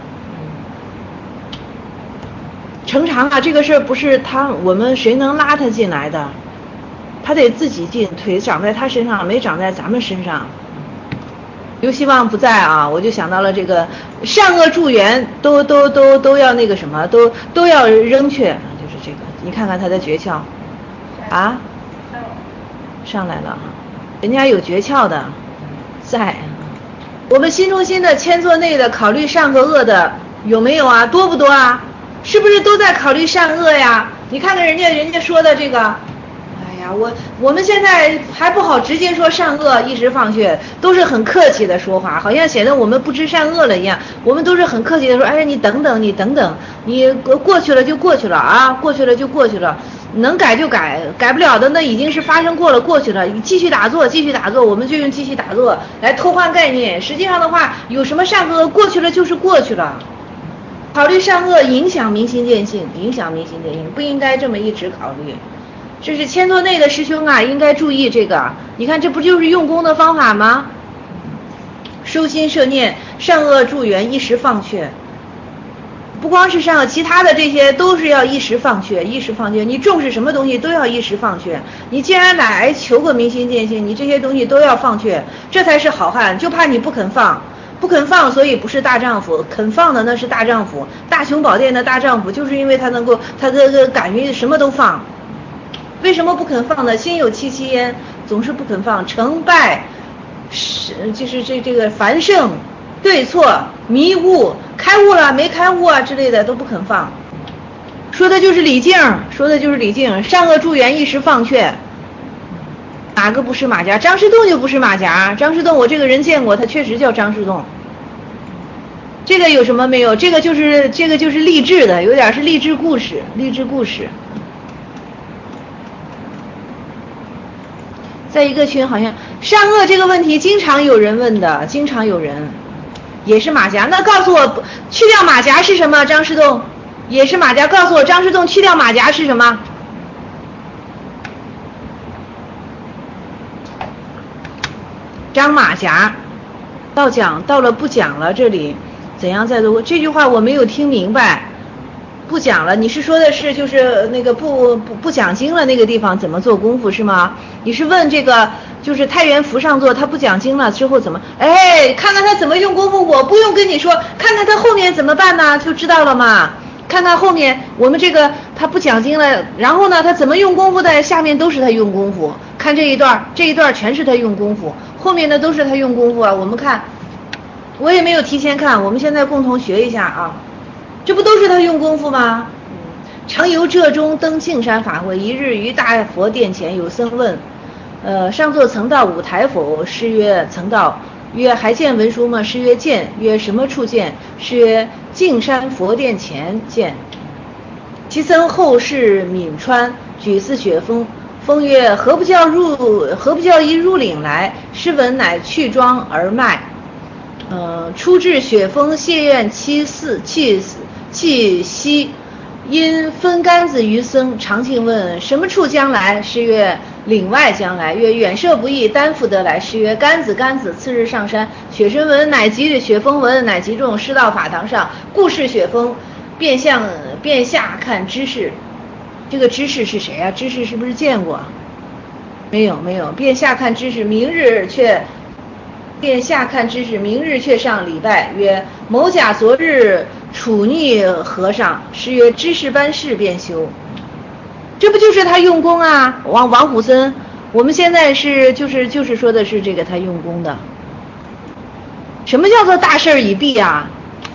成长啊，这个事儿不是我们谁能拉他进来的？他得自己进，腿长在他身上，没长在咱们身上。刘希望不在啊，我就想到了这个善恶助缘都要那个什么，都要扔去，就是这个。你看看他的诀窍啊，上来了，人家有诀窍的，在我们心中心的千座内的考虑善和恶的有没有啊？多不多啊？是不是都在考虑善恶呀？你看看人家说的这个，哎呀，我们现在还不好直接说善恶一时放血，都是很客气的说话，好像显得我们不知善恶了一样。我们都是很客气的说，哎，你等等，你过去了就过去了啊，过去了就过去了，能改就改，改不了的那已经是发生过了，过去了，继续打坐，我们就用继续打坐来偷换概念。实际上的话，有什么善恶，过去了就是过去了。考虑善恶影响明心见性，不应该这么一直考虑。这是千座内的师兄啊，应该注意这个。你看，这不就是用功的方法吗？收心摄念，善恶助缘，一时放却。不光是善恶，其他的这些都是要一时放却。你重视什么东西都要一时放却。你既然来求个明心见性，你这些东西都要放却，这才是好汉。就怕你不肯放，所以不是大丈夫。肯放的那是大丈夫，大雄宝殿的大丈夫，就是因为他敢于什么都放。为什么不肯放呢？心有戚戚焉，总是不肯放。成败就是这个繁盛、对错、迷雾、开悟了没开悟啊之类的都不肯放。说的就是李靖，善恶助缘，一时放却。哪个不是马甲？张之洞就不是马甲。张之洞我这个人见过，他确实叫张之洞。这个有什么没有？这个就是励志的，有点是励志故事。在一个群好像善恶这个问题经常有人问的，也是马甲。那告诉我去掉马甲是什么？张之洞也是马甲，告诉我张之洞去掉马甲是什么？张马甲到了不讲了，这里怎样再做？这句话我没有听明白。 不讲了，你是说的是就是那个不讲经了那个地方怎么做功夫是吗？你是问这个就是太原福上座他不讲经了之后怎么？哎，看看他怎么用功夫，我不用跟你说，看看他后面怎么办呢，就知道了嘛。看看后面我们这个他不讲经了，然后呢他怎么用功夫的，下面都是他用功夫。看这一段全是他用功夫，后面的都是他用功夫啊。我们看，我也没有提前看，我们现在共同学一下啊。这不都是他用功夫吗？常游浙中登径山法会，一日于大佛殿前有僧问，上座曾到五台否？师曰曾到。曰还见文书吗？师曰见。曰什么处见？师曰径山佛殿前见。其僧后世泯川，举似雪峰。峰曰何不教一入岭来？师闻乃去庄而卖。初至雪峰谢愿期息，因分杆子于僧。常庆问什么处将来？师曰岭外将来。曰远涉不易，担负得来。师曰杆子。次日上山，雪深闻乃极，雪峰闻乃极重。师到法堂上，故是雪峰，便下看知识。这个知识是谁啊？知识是不是见过？没有。便下看知识，明日却上礼拜。曰某甲昨日处逆和尚。师曰知识般事便修。这不就是他用功啊？王虎森，我们现在就是说的是这个他用功的。什么叫做大事已毕啊？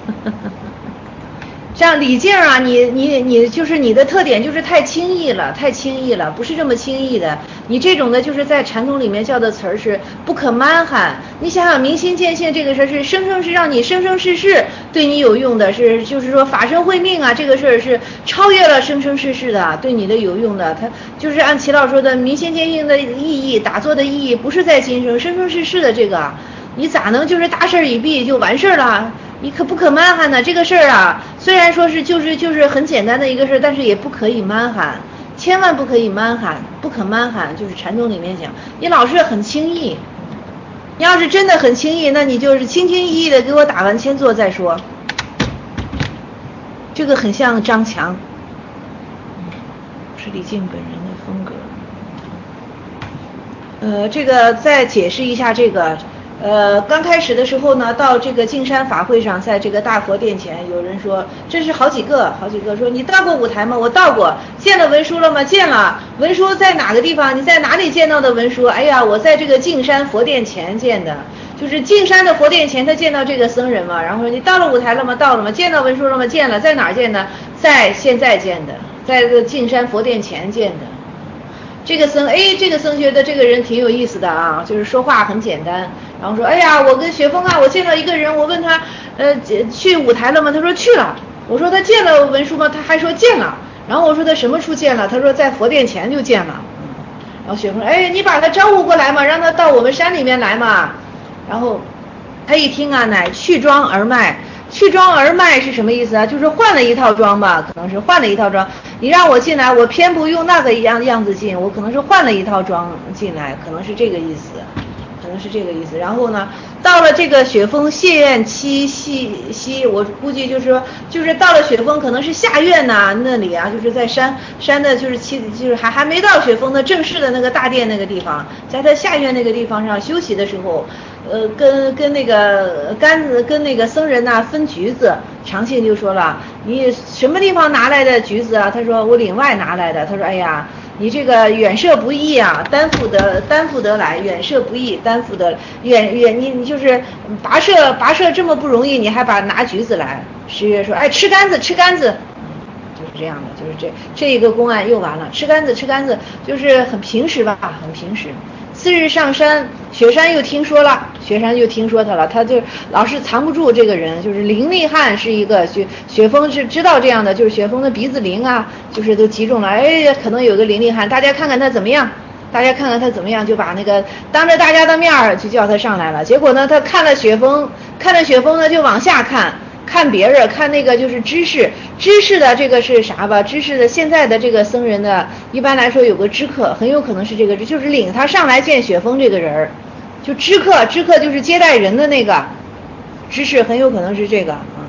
像李靖啊，你就是你的特点就是太轻易了，不是这么轻易的。你这种的就是在禅宗里面叫的词儿是不可蛮罕。你想想明心见性这个事儿是让你生生世世对你有用的，就是说法身慧命啊，这个事儿是超越了生生世世的，对你的有用的。它就是按齐老说的明心见性的意义，打坐的意义不是在今生，生生世世的这个，你咋能就是大事已毕就完事儿了？你可不可蛮罕呢？这个事儿啊，虽然说是就是很简单的一个事儿，但是也不可以蛮罕，千万不可以蛮罕，不可蛮罕。就是禅宗里面讲，你老是很轻易，你要是真的很轻易，那你就是轻轻易易的给我打完千坐再说。这个很像张强，是李靖本人的风格。这个再解释一下这个。刚开始的时候呢，到这个径山法会上，在这个大佛殿前，有人说，这是好几个说，你到过五台吗？我到过。见了文书了吗？见了。文书在哪个地方？你在哪里见到的文书？哎呀，我在这个径山佛殿前见的，就是径山的佛殿前，他见到这个僧人嘛。然后说你到了五台了吗？到了吗？见到文书了吗？见了。在哪儿见的？在现在见的，在这个径山佛殿前见的。这个僧觉得这个人挺有意思的啊，就是说话很简单。然后说，哎呀，我跟雪峰啊，我见到一个人，我问他，去五台了吗？他说去了。我说他见了文书吗？他还说见了。然后我说他什么处见了？他说在佛殿前就见了。然后雪峰说，哎，你把他招呼过来嘛，让他到我们山里面来嘛。然后他一听啊，乃去庄而卖。去庄而卖是什么意思啊？就是换了一套装吧，可能是换了一套装。你让我进来，我偏不用那个样子进，我可能是换了一套装进来，可能是这个意思。然后呢，到了这个雪峰谢愿期息，我估计就是到了雪峰，可能是下院呐那里啊，就是在山的，就是还没到雪峰的正式的那个大殿那个地方，在他下院那个地方上休息的时候，跟那个杆子跟那个僧人呐分橘子。常庆就说了，你什么地方拿来的橘子啊？他说我岭外拿来的。他说哎呀，你这个远涉不易啊，担负得来，远涉不易，担负得你就是跋涉这么不容易，你还拿橘子来。师曰说，哎，吃杆子，就是这样的，就是这一个公案又完了。吃杆子就是很平时吧，很平时。次日上山，雪山又听说他了，他就老是藏不住这个人，就是灵力汉是一个，雪峰是知道这样的，就是雪峰的鼻子灵啊，就是都集中了，哎，可能有个灵力汉，大家看看他怎么样，就把那个当着大家的面就叫他上来了。结果呢，他看了雪峰呢，就往下看别人，看那个就是知识的这个是啥吧？知识的现在的这个僧人的，一般来说有个知客，很有可能是这个，就是领他上来见雪峰这个人，就知客就是接待人的那个知识，很有可能是这个。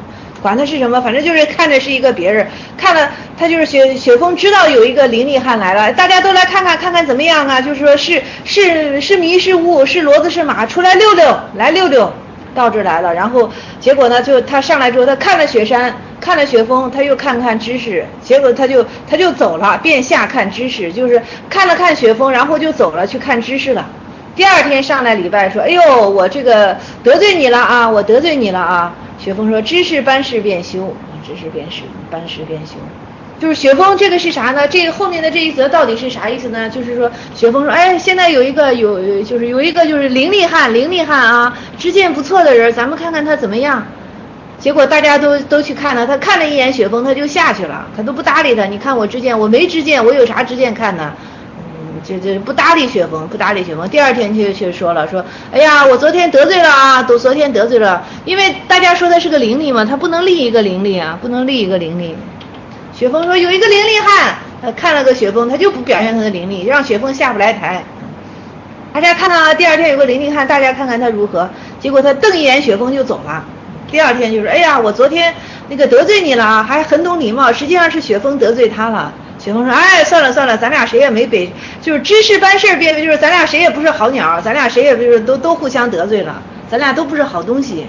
管他是什么，反正就是看着是一个别人，看了他就是雪峰知道有一个灵力汉来了，大家都来看怎么样啊？就是说是迷是悟，是骡子是马，出来溜溜，来溜溜，到这儿来了。然后结果呢，就他上来之后，他看了雪山，看了雪峰，他又看知识，结果他就走了，变下看知识，就是看了看雪峰，然后就走了去看知识了。第二天上来礼拜说，哎呦，我这个得罪你了啊，我得罪你了啊。雪峰说，知识班事变修，知识班事变修。就是雪峰这个是啥呢？这个后面的这一则到底是啥意思呢？就是说雪峰说，哎，现在有一个就是灵力汉啊，知见不错的人，咱们看看他怎么样。结果大家都去看了，他看了一眼雪峰，他就下去了，他都不搭理他。你看我知见，我没知见，我有啥知见看呢？这不搭理雪峰。第二天就说了，说，哎呀，我昨天得罪了啊，昨天得罪了，因为大家说他是个灵力嘛，他不能立一个灵力啊，不能立一个灵力。雪峰说有一个灵力汉，他看了个雪峰，他就不表现他的灵力，让雪峰下不来台。大家看到第二天有个灵力汉，大家看看他如何。结果他瞪一眼雪峰就走了。第二天就是，哎呀，我昨天那个得罪你了，还很懂礼貌，实际上是雪峰得罪他了。雪峰说，哎，算了，咱俩谁也没背，就是知识办事变，就是咱俩谁也不是好鸟，咱俩谁也不是都互相得罪了，咱俩都不是好东西。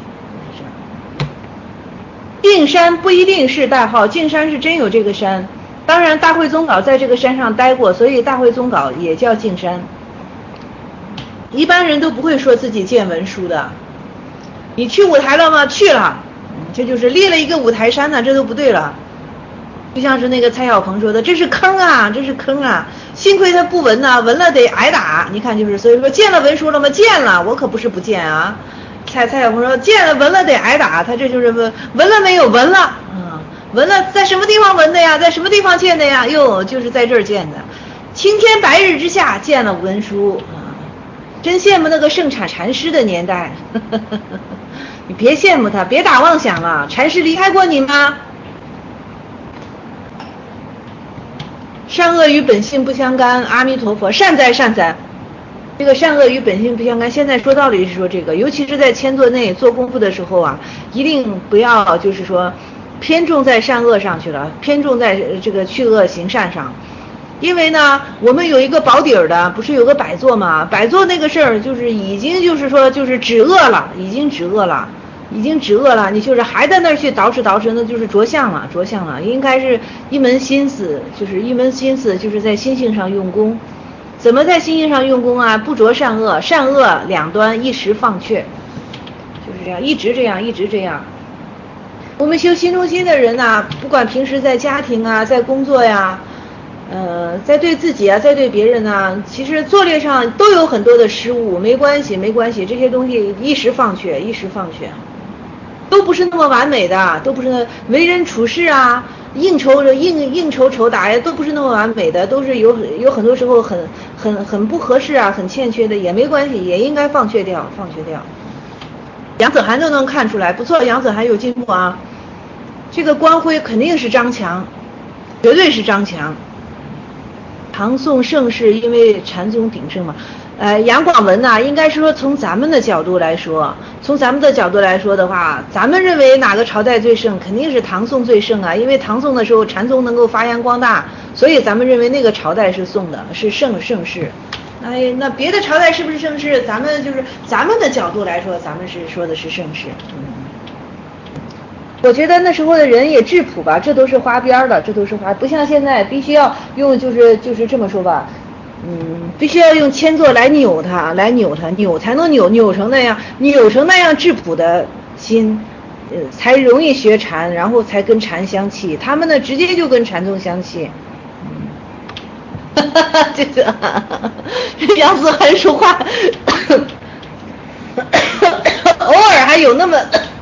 径山不一定是代号，径山是真有这个山，当然大慧宗稿在这个山上待过，所以大慧宗稿也叫径山。一般人都不会说自己见文书的。你去五台了吗？去了，这就是立了一个五台山呢，这都不对了。就像是那个蔡小鹏说的，这是坑啊，这是坑啊！幸亏他不闻呢，闻了得挨打。你看，就是所以说见了文书了吗？见了，我可不是不见啊。蔡小鹏说见了闻了得挨打，他这就是闻了没有？闻了，闻了，在什么地方闻的呀？在什么地方见的呀？哟，就是在这儿见的，青天白日之下见了文书啊！真羡慕那个盛产禅师的年代。你别羡慕他，别打妄想了。禅师离开过你吗？善恶与本性不相干，阿弥陀佛，善哉。这个善恶与本性不相干，现在说道理是说这个，尤其是在千座内做功夫的时候啊，一定不要就是说偏重在善恶上去了，偏重在这个去恶行善上。因为呢，我们有一个保底儿的，不是有个百座吗？百座那个事儿就是已经就是说就是止恶了，已经止恶了，你就是还在那儿去捯饬，那就是着相了。应该是一门心思，就是在心性上用功。怎么在心性上用功啊？不着善恶，善恶两端一时放却，就是这样，一直这样。我们修心中心的人啊，不管平时在家庭啊，在工作呀，在对自己啊，在对别人啊，其实作业上都有很多的失误，没关系，这些东西一时放却，都不是那么完美的，都不是为人处事啊，应酬酬答呀，都不是那么完美的，都是有很多时候很不合适啊，很欠缺的，也没关系，也应该放却掉。杨子涵都能看出来，不错，杨子涵有进步啊。这个光辉肯定是张强，绝对是张强。唐宋盛世因为禅宗鼎盛嘛，杨广文呢，应该是说从咱们的角度来说的话，咱们认为哪个朝代最盛，肯定是唐宋最盛啊，因为唐宋的时候禅宗能够发扬光大，所以咱们认为那个朝代是宋的，是盛世。那别的朝代是不是盛世？咱们的角度来说，咱们是说的是盛世。我觉得那时候的人也质朴吧，这都是花边的，不像现在必须要用就是这么说吧，必须要用铅座来扭它，扭才能扭成那样质朴的心，才容易学禅，然后才跟禅相契。他们呢，直接就跟禅宗相契。这个杨子涵说话，偶尔还有那么。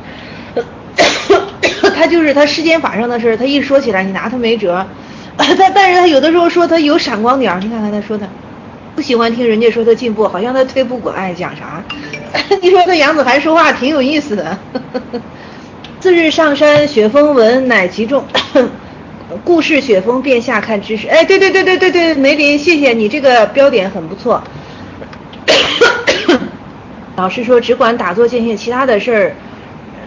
他世间法上的事，他一说起来你拿他没辙。但是他有的时候说他有闪光点，你看看他说的，不喜欢听人家说他进步，好像他退步过，爱讲啥。你说他杨子涵说话挺有意思的。次日上山，雪峰闻乃极重。故事雪峰便下看知识。哎，对，梅林，谢谢你，这个标点很不错。老师说只管打坐见性，其他的事儿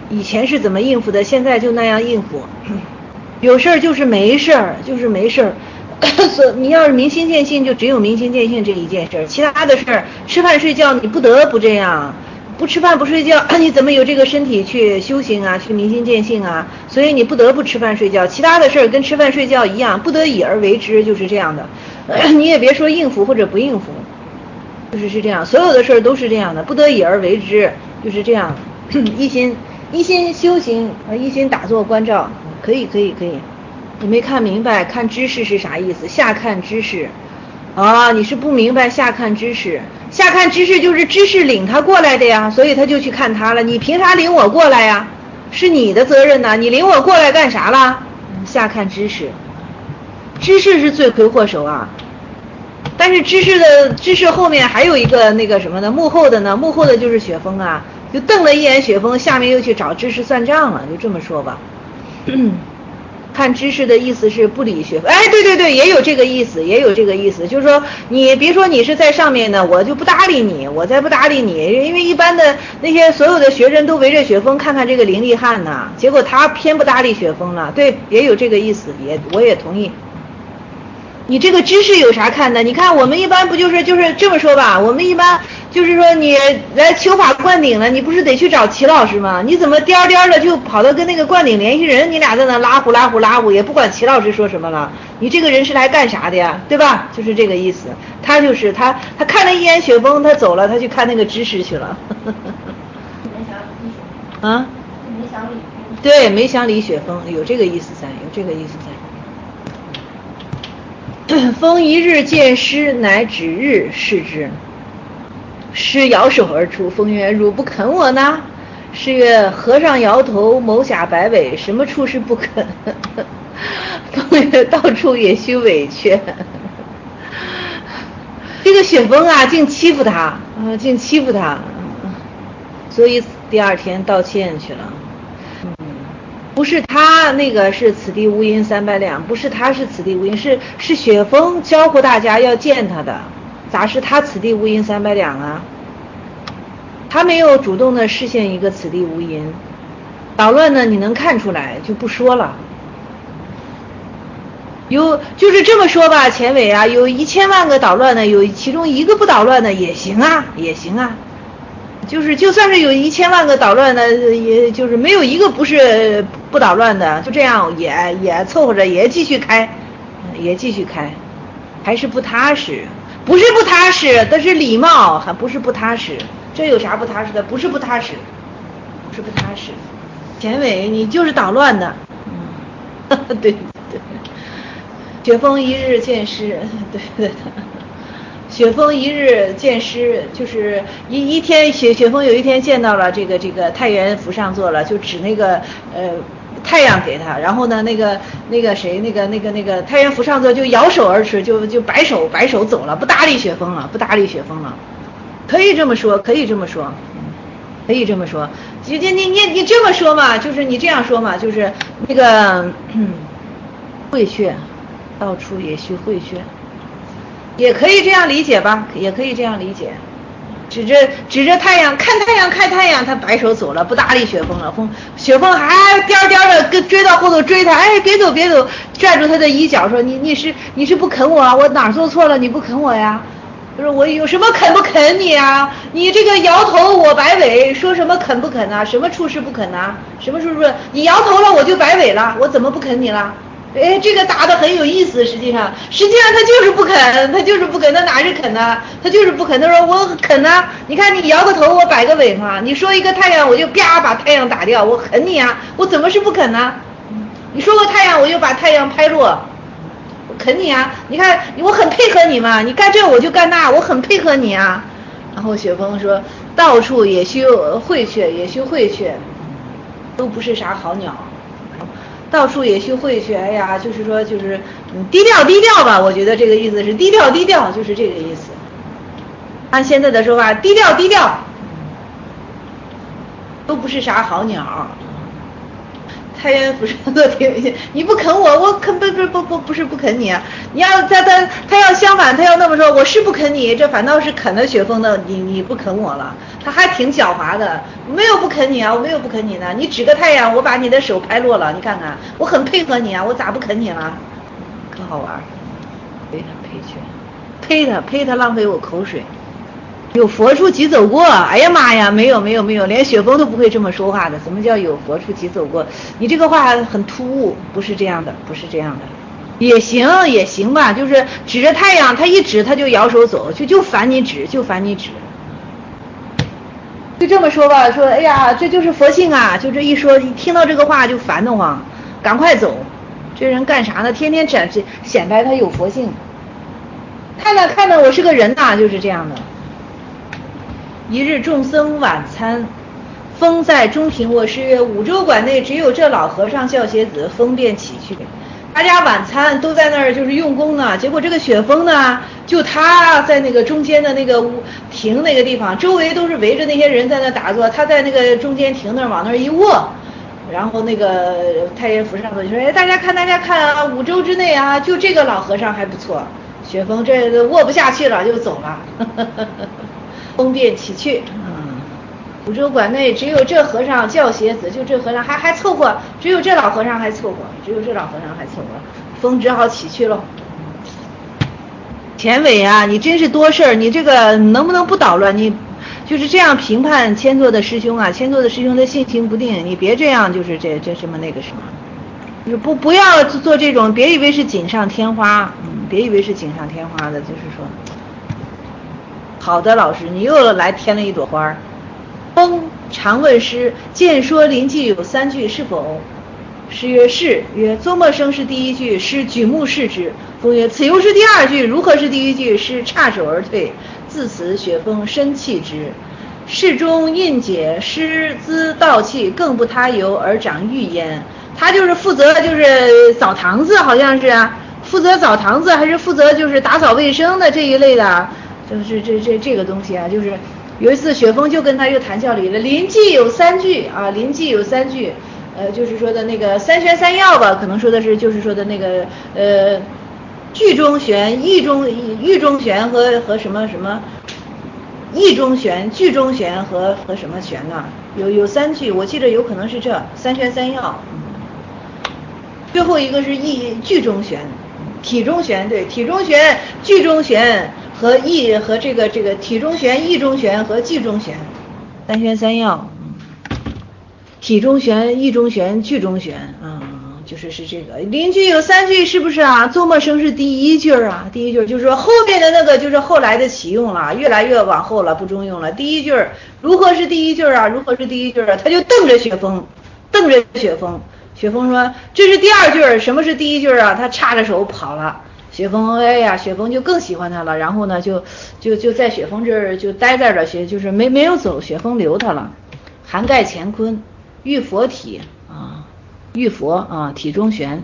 以前是怎么应付的，现在就那样应付。有事儿就是没事儿，就是没事儿。你要是明心见性，就只有明心见性这一件事儿，其他的事儿，吃饭睡觉你不得不这样，不吃饭不睡觉，你怎么有这个身体去修行啊，去明心见性啊？所以你不得不吃饭睡觉，其他的事儿跟吃饭睡觉一样，不得已而为之，就是这样的。你也别说应付或者不应付，是这样，所有的事儿都是这样的，不得已而为之，就是这样。一心修行，一心打坐关照，可以。你没看明白，看知识是啥意思？下看知识，你是不明白下看知识。下看知识就是知识领他过来的呀，所以他就去看他了。你凭啥领我过来呀？是你的责任呐，你领我过来干啥了？下看知识，知识是罪魁祸首啊。但是知识后面还有一个那个什么呢？幕后的就是雪峰啊，就瞪了一眼雪峰，下面又去找知识算账了，就这么说吧。看知识的意思是不理学，对，也有这个意思，就是说你别说你是在上面的，我就不搭理你，我再不搭理你，因为一般的那些所有的学生都围着雪峰看看这个凌厉汉呢，结果他偏不搭理雪峰了，对，也有这个意思，我也同意。你这个知识有啥看的？你看我们一般不就是这么说吧，我们一般就是说你来求法灌顶了，你不是得去找齐老师吗？你怎么颠的就跑到跟那个灌顶联系人，你俩在那拉呼，也不管齐老师说什么了，你这个人是来干啥的呀？对吧？就是这个意思。他看了一眼雪峰，他走了，他去看那个知识去了。啊？对，没想理雪峰，有这个意思在。风一日见师，乃指日视之。师摇手而出，风曰：“汝不肯我呢？”师曰：“和尚摇头，眸下摆尾，什么处是不肯？”风曰：“到处也须委屈。”这个雪峰啊，净欺负他，所以第二天道歉去了。不是他那个是此地无银300两，不是他是此地无银，是雪峰教呼大家要见他的，咋是他此地无银300两啊？他没有主动的实现一个此地无银，捣乱呢你能看出来，就不说了。就是这么说吧，钱伟啊，有1000万个捣乱的，有其中一个不捣乱的也行啊。就算是有1000万个捣乱的，也就是没有一个不是不捣乱的，就这样也凑合着也继续开，还是不踏实，不是不踏实，但是礼貌，还不是不踏实，这有啥不踏实的？不是不踏实，钱伟你就是捣乱的，对，雪峰一日见师，对。雪峰一日见师，就是一天雪峰有一天见到了这个太原福上座了，就指那个太阳给他，然后呢那个谁那个太原福上座就摇手而驰，就摆手走了，不搭理雪峰了，可以这么说，你这么说嘛，就是你这样说嘛，就是那个慧穴，到处也须慧穴。也可以这样理解吧，指着太阳看太阳，他摆手走了，不搭理雪峰了。雪峰还颠的跟追到后头追他，别走，拽住他的衣角说你是不肯我啊？我哪做错了？你不肯我呀？就是我有什么肯不肯你啊？你这个摇头我摆尾，说什么肯不肯啊？什么处是不肯啊？什么处是你摇头了我就摆尾了，我怎么不肯你了？这个答得很有意思，实际上他就是不肯，他哪是肯呢？他就是不肯。他说我肯啊，你看你摇个头，我摆个尾嘛。你说一个太阳，我就啪把太阳打掉，我肯你啊，我怎么是不肯呢？你说个太阳，我就把太阳拍落，我肯你啊。你看我很配合你嘛，你干这我就干那，我很配合你啊。然后雪峰说，到处也须慧阙，都不是啥好鸟。到处也须慧阙，就是说低调吧，我觉得这个意思是低调，就是这个意思。按现在的说法，低调，都不是啥好鸟。太原不是你不肯我肯不是不肯你啊！你要他要相反，他要那么说，我是不肯你，这反倒是肯了雪峰的，你不肯我了。 他还挺狡猾的，没有不啃你啊，我没有不啃你的，你指个太阳，我把你的手拍落了，你看看，我很配合你啊，我咋不啃你了？可好玩，呸他呸去，呸他浪费我口水。有佛处即走过，哎呀妈呀，没有，连雪峰都不会这么说话的。什么叫有佛处即走过？你这个话很突兀，不是这样的。也行吧，就是指着太阳，他一指他就摇手走，就烦你指，就这么说吧，说哎呀，这就是佛性啊，就这一说，一听到这个话就烦得慌，赶快走。这人干啥呢？天天显摆他有佛性，看到我是个人呐，就是这样的。一日众僧晚餐，风在中庭卧，诗曰：五洲馆内只有这老和尚教鞋子，风便起去。大家晚餐都在那儿就是用功呢，结果这个雪峰呢，就他在那个中间的那个亭那个地方，周围都是围着那些人在那打坐，他在那个中间亭那儿往那儿一卧，然后那个太岳福上头就说：哎，大家看啊，五洲之内啊，就这个老和尚还不错。雪峰这卧不下去了，就走了。风便起去。五洲馆内只有这和尚教鞋子，就这和尚还凑合，只有这老和尚还凑合，风只好起去了。田伟啊，你真是多事儿，你这个能不能不捣乱？你就是这样评判千座的师兄啊，千座的师兄的性情不定，你别这样，就是这什么那个什么，就是不要做这种，别以为是锦上添花，别以为是锦上添花的，就是说。好的，老师，你又来添了一朵花。风常问师，见说临济有3句是否？师曰是。曰作默生是第1句，师举目视之。风曰此又是第2句，如何是第1句？师叉手而退。自此雪峰深弃之。世中印解，师资道气，更不他由而长欲焉。他就是负责就是澡堂子，好像是负责澡堂子，还是负责就是打扫卫生的这一类的。就是这个东西啊，就是有一次雪峰就跟他又谈教理了。临济有3句啊，就是说的那个3玄3要吧，可能说的是就是说的那个句中玄、意中玄和什么意中玄、句中玄和什么玄呢？有3句，我记得有可能是这3玄3要。最后一个是句中玄、体中玄，对，体中玄、句中玄。和这个体中玄、意中玄和句中玄，3玄3要，体中玄、意中玄、句中玄，就是这个。邻居有3句是不是啊？作默生是第1句啊，第1句就是说后面的那个就是后来的启用了，越来越往后了，不中用了。第1句如何是第1句啊？他就瞪着雪峰，雪峰说这是第2句，什么是第1句啊？他叉着手跑了。雪峰就更喜欢他了，然后呢就在雪峰这儿就待在这儿，就是没有走，雪峰留他了。涵盖乾坤，玉佛体啊，玉佛啊，体中玄。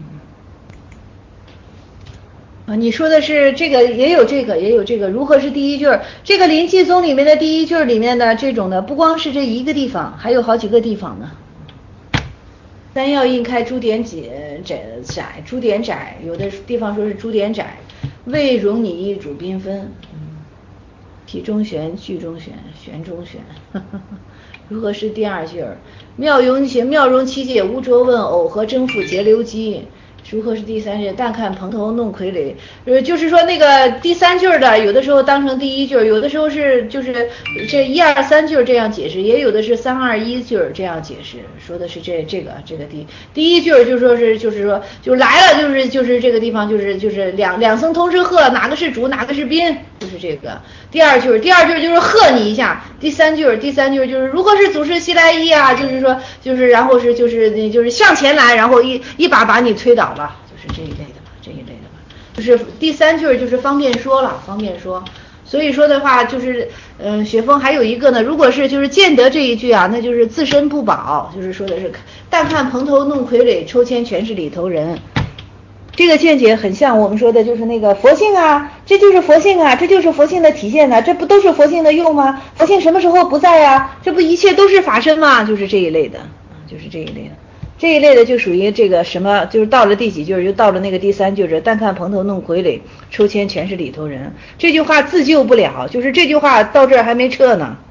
你说的是这个，也有这个，如何是第1句？这个临济宗里面的第1句里面的这种的，不光是这一个地方，还有好几个地方呢。3要印开诸点窄，诸点窄，有的地方说是诸点窄，未容你一主缤纷。体中玄、句中玄、玄中玄。如何是第2句？妙容其解，无着问偶和征服结流机。如何是第3句？但看蓬头弄傀儡。就是说那个第3句的，有的时候当成第1句，有的时候是就是这1、2、3句这样解释，也有的是3、2、1句这样解释，说的是这个第1句就说是就是说就来了，就是这个地方就是两僧同时喝，哪个是主哪个是宾，就是这个。第2句就是喝你一下。第3句就是如何是祖师西来意啊，就是说就是然后是就是向前来，然后一把把你推倒了，就是这一类的吧。就是第3句就是方便说了，所以说的话就是雪峰还有一个呢，如果是就是见得这一句啊，那就是自身不保，就是说的是但看蓬头弄傀儡，抽签全是里头人。这个见解很像我们说的就是那个佛性啊，这就是佛性啊，这就是佛性的体现啊，这不都是佛性的用吗？佛性什么时候不在啊？这不一切都是法身吗？就是这一类的，这一类的就属于这个什么，就是到了第几句就到了那个第3句这但看蓬头弄傀儡，抽签全是里头人。这句话自救不了，就是这句话到这儿还没撤呢，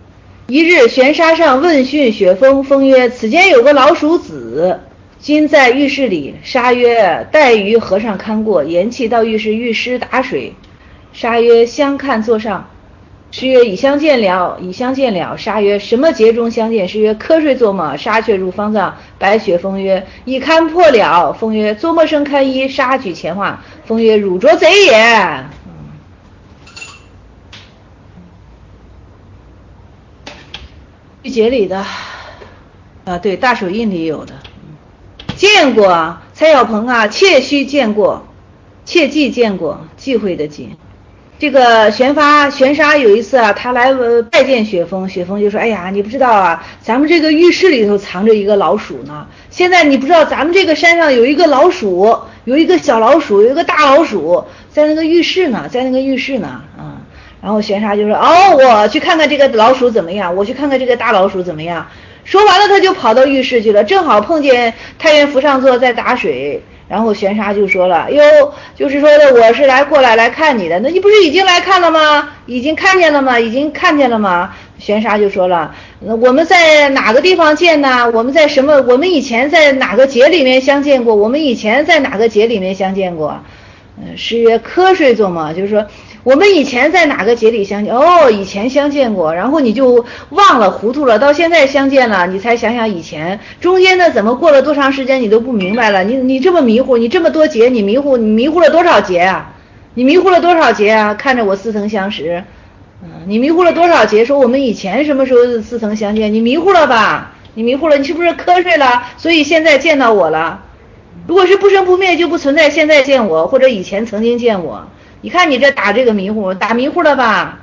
一日，玄沙上问讯雪峰，峰曰：此间有个老鼠子，今在浴室里。沙曰：待于和尚看过，言讫到浴室，浴师打水。沙曰：相看座上。师曰：已相见了，已相见了。沙曰：什么劫中相见？师曰：瞌睡做梦。沙却入方丈，白雪峰曰：已勘破了。峰曰：做么生堪衣？沙举前话。峰曰：汝捉贼也。玉节里的对，大手印里有的，见过蔡小鹏啊，切须见过，切记见过，忌讳的忌。这个玄沙有一次啊，他来拜见雪峰，雪峰就说：哎呀，你不知道啊，咱们这个浴室里头藏着一个老鼠呢。现在你不知道，咱们这个山上有一个老鼠，有一个小老鼠，有一个大老鼠，在那个浴室呢，然后玄沙就说：哦，我去看看这个老鼠怎么样，我去看看这个大老鼠怎么样。说完了，他就跑到浴室去了，正好碰见太原福上座在打水。然后玄沙就说了：哟，就是说的我是过来看你的，那你不是已经来看了吗？已经看见了吗？玄沙就说了：我们在哪个地方见呢？我们以前在哪个节里面相见过？师曰：瞌睡做梦，就是说我们以前在哪个节里相见？哦，以前相见过，然后你就忘了糊涂了，到现在相见了，你才想想以前中间呢怎么过了多长时间你都不明白了，你这么迷糊，你这么多节你迷糊了多少节啊？看着我似曾相识，你迷糊了多少节？说我们以前什么时候似曾相见？你迷糊了吧？你是不是瞌睡了？所以现在见到我了。如果是不生不灭，就不存在现在见我或者以前曾经见我。你看你这打这个迷糊，打迷糊了吧？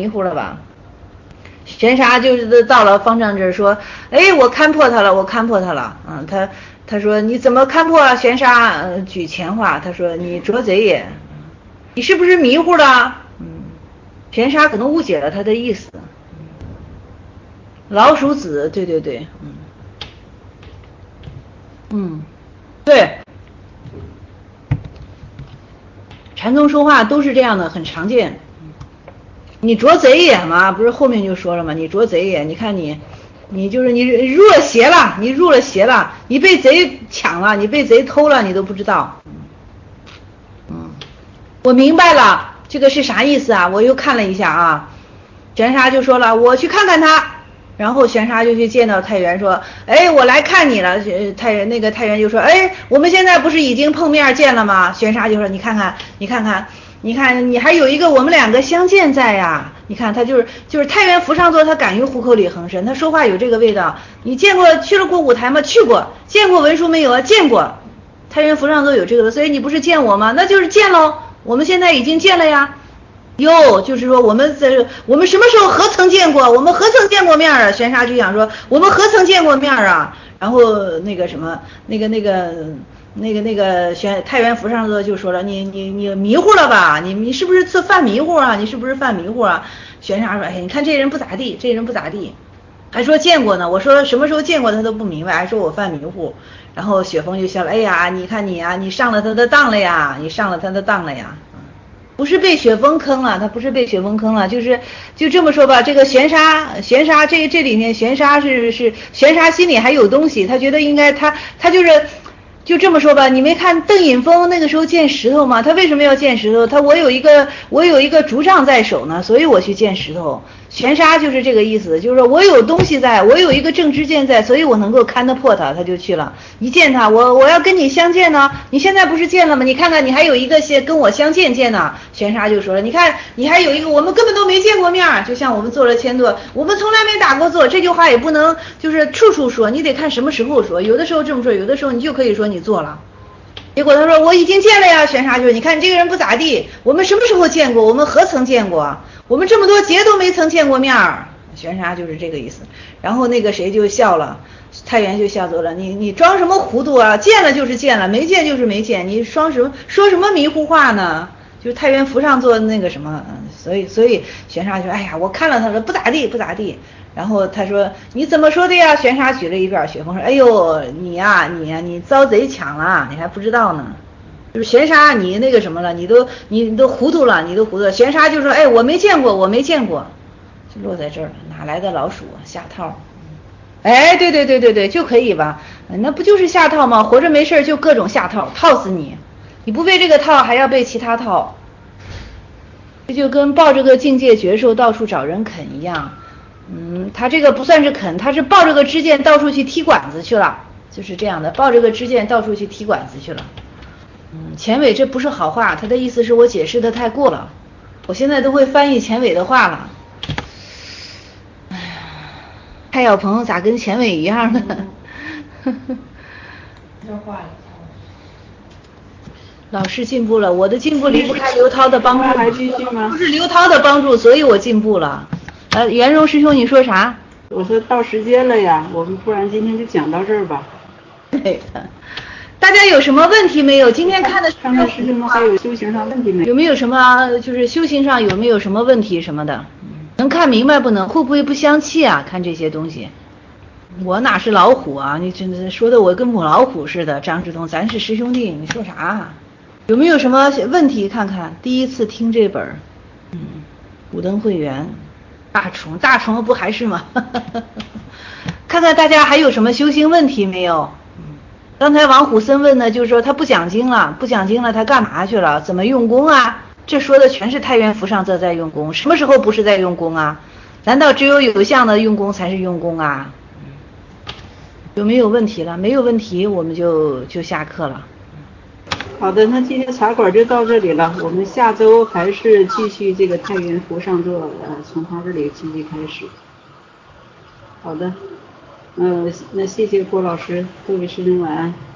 玄沙就是到了方丈这儿说：哎，我勘破他了。他说：你怎么勘破啊？玄沙举前话，他说：你捉贼也，你是不是迷糊了？玄沙可能误解了他的意思。老鼠子，对，对，禅宗说话都是这样的，很常见。你捉贼也嘛，不是后面就说了吗？你捉贼也，你看你入了邪了，你被贼抢了，你被贼偷了，你都不知道。我明白了，这个是啥意思啊？我又看了一下啊，玄沙就说了，我去看看他。然后玄沙就去见到太原说：哎，我来看你了。太原就说：哎，我们现在不是已经碰面见了吗？玄沙就说：你看你还有一个我们两个相见在呀。你看他就是太原福上座，他敢于虎口里横生，他说话有这个味道。你去了过五台吗？去过。见过文书没有啊？见过。太原福上座有这个，所以你不是见我吗？那就是见喽，我们现在已经见了呀。就是说我们什么时候何曾见过？我们何曾见过面啊？玄沙就想说我们何曾见过面啊？然后那个太原福上座就说了，你迷糊了吧？你是不是犯迷糊啊？玄沙说：哎，你看这人不咋地，还说见过呢。我说什么时候见过他都不明白，还说我犯迷糊。然后雪峰就笑了：哎呀，你看你啊，你上了他的当了呀。不是被雪峰坑了，就这么说吧。这个玄沙这里面玄沙心里还有东西，他觉得应该他就这么说吧。你没看邓隐峰那个时候见石头吗？他为什么要见石头？我有一个竹杖在手呢，所以我去见石头。玄沙就是这个意思，就是说我有东西在，我有一个正知见在，所以我能够勘得破他就去了。一见他，我要跟你相见呢，你现在不是见了吗？你看看你还有一个跟我相见呢。玄沙就说了，你看你还有一个，我们根本都没见过面，就像我们做了签座，我们从来没打过坐，这句话也不能就是处处说，你得看什么时候说，有的时候这么说，有的时候你就可以说你做了。结果他说我已经见了呀。玄沙就是你看你这个人不咋地，我们什么时候见过？我们何曾见过？我们这么多节都没曾见过面。玄沙就是这个意思。然后那个谁就笑了，太原就笑走了，你装什么糊涂啊？见了就是见了，没见就是没见，你说什么迷糊话呢？就是太原福上座那个什么，所以玄沙就哎呀，我看了他说不咋地。然后他说你怎么说的呀？玄沙举了一遍，雪峰说：哎呦，你遭贼抢了，你还不知道呢。就是玄沙你那个什么了，你都糊涂了。玄沙就说：哎，我没见过。 落在这儿了，哪来的老鼠啊？下套。哎，对，就可以吧？那不就是下套吗？活着没事就各种下套，套死你！你不被这个套，还要被其他套。这就跟抱着个境界绝兽到处找人啃一样。他这个不算是啃，他是抱着个支箭到处去踢馆子去了，就是这样的，抱着个支箭到处去踢馆子去了。钱伟这不是好话，他的意思是我解释的太过了，我现在都会翻译钱伟的话了。哎呀，蔡小鹏咋跟钱伟一样呢？ 这话也老师进步了，我的进步离不开刘涛的帮助。 还继续吗？ 不是刘涛的帮助，所以我进步了。袁荣师兄，你说啥？ 我说到时间了呀，我们不然今天就讲到这儿吧。 对的。大家有什么问题没有？今天看的上面师兄们还有修行上问题没有？ 有没有什么就是修行上有没有什么问题什么的？能看明白不能？会不会不相气啊？看这些东西。我哪是老虎啊？你真的说的我跟母老虎似的。张志东，咱是师兄弟，你说啥啊？有没有什么问题？看看第一次听这本武灯会员，大虫不还是吗？看看大家还有什么修行问题没有？刚才王虎森问呢，就是说他不讲经了，他干嘛去了？怎么用功啊？这说的全是太原福上座在用功，什么时候不是在用功啊？难道只有有相的用功才是用功啊？有没有问题了？没有问题，我们就下课了。 好的，那今天茶馆就到这里了。我们下周还是继续这个太原福上座，从他这里继续开始。好的，那谢谢郭老师，各位师兄晚安。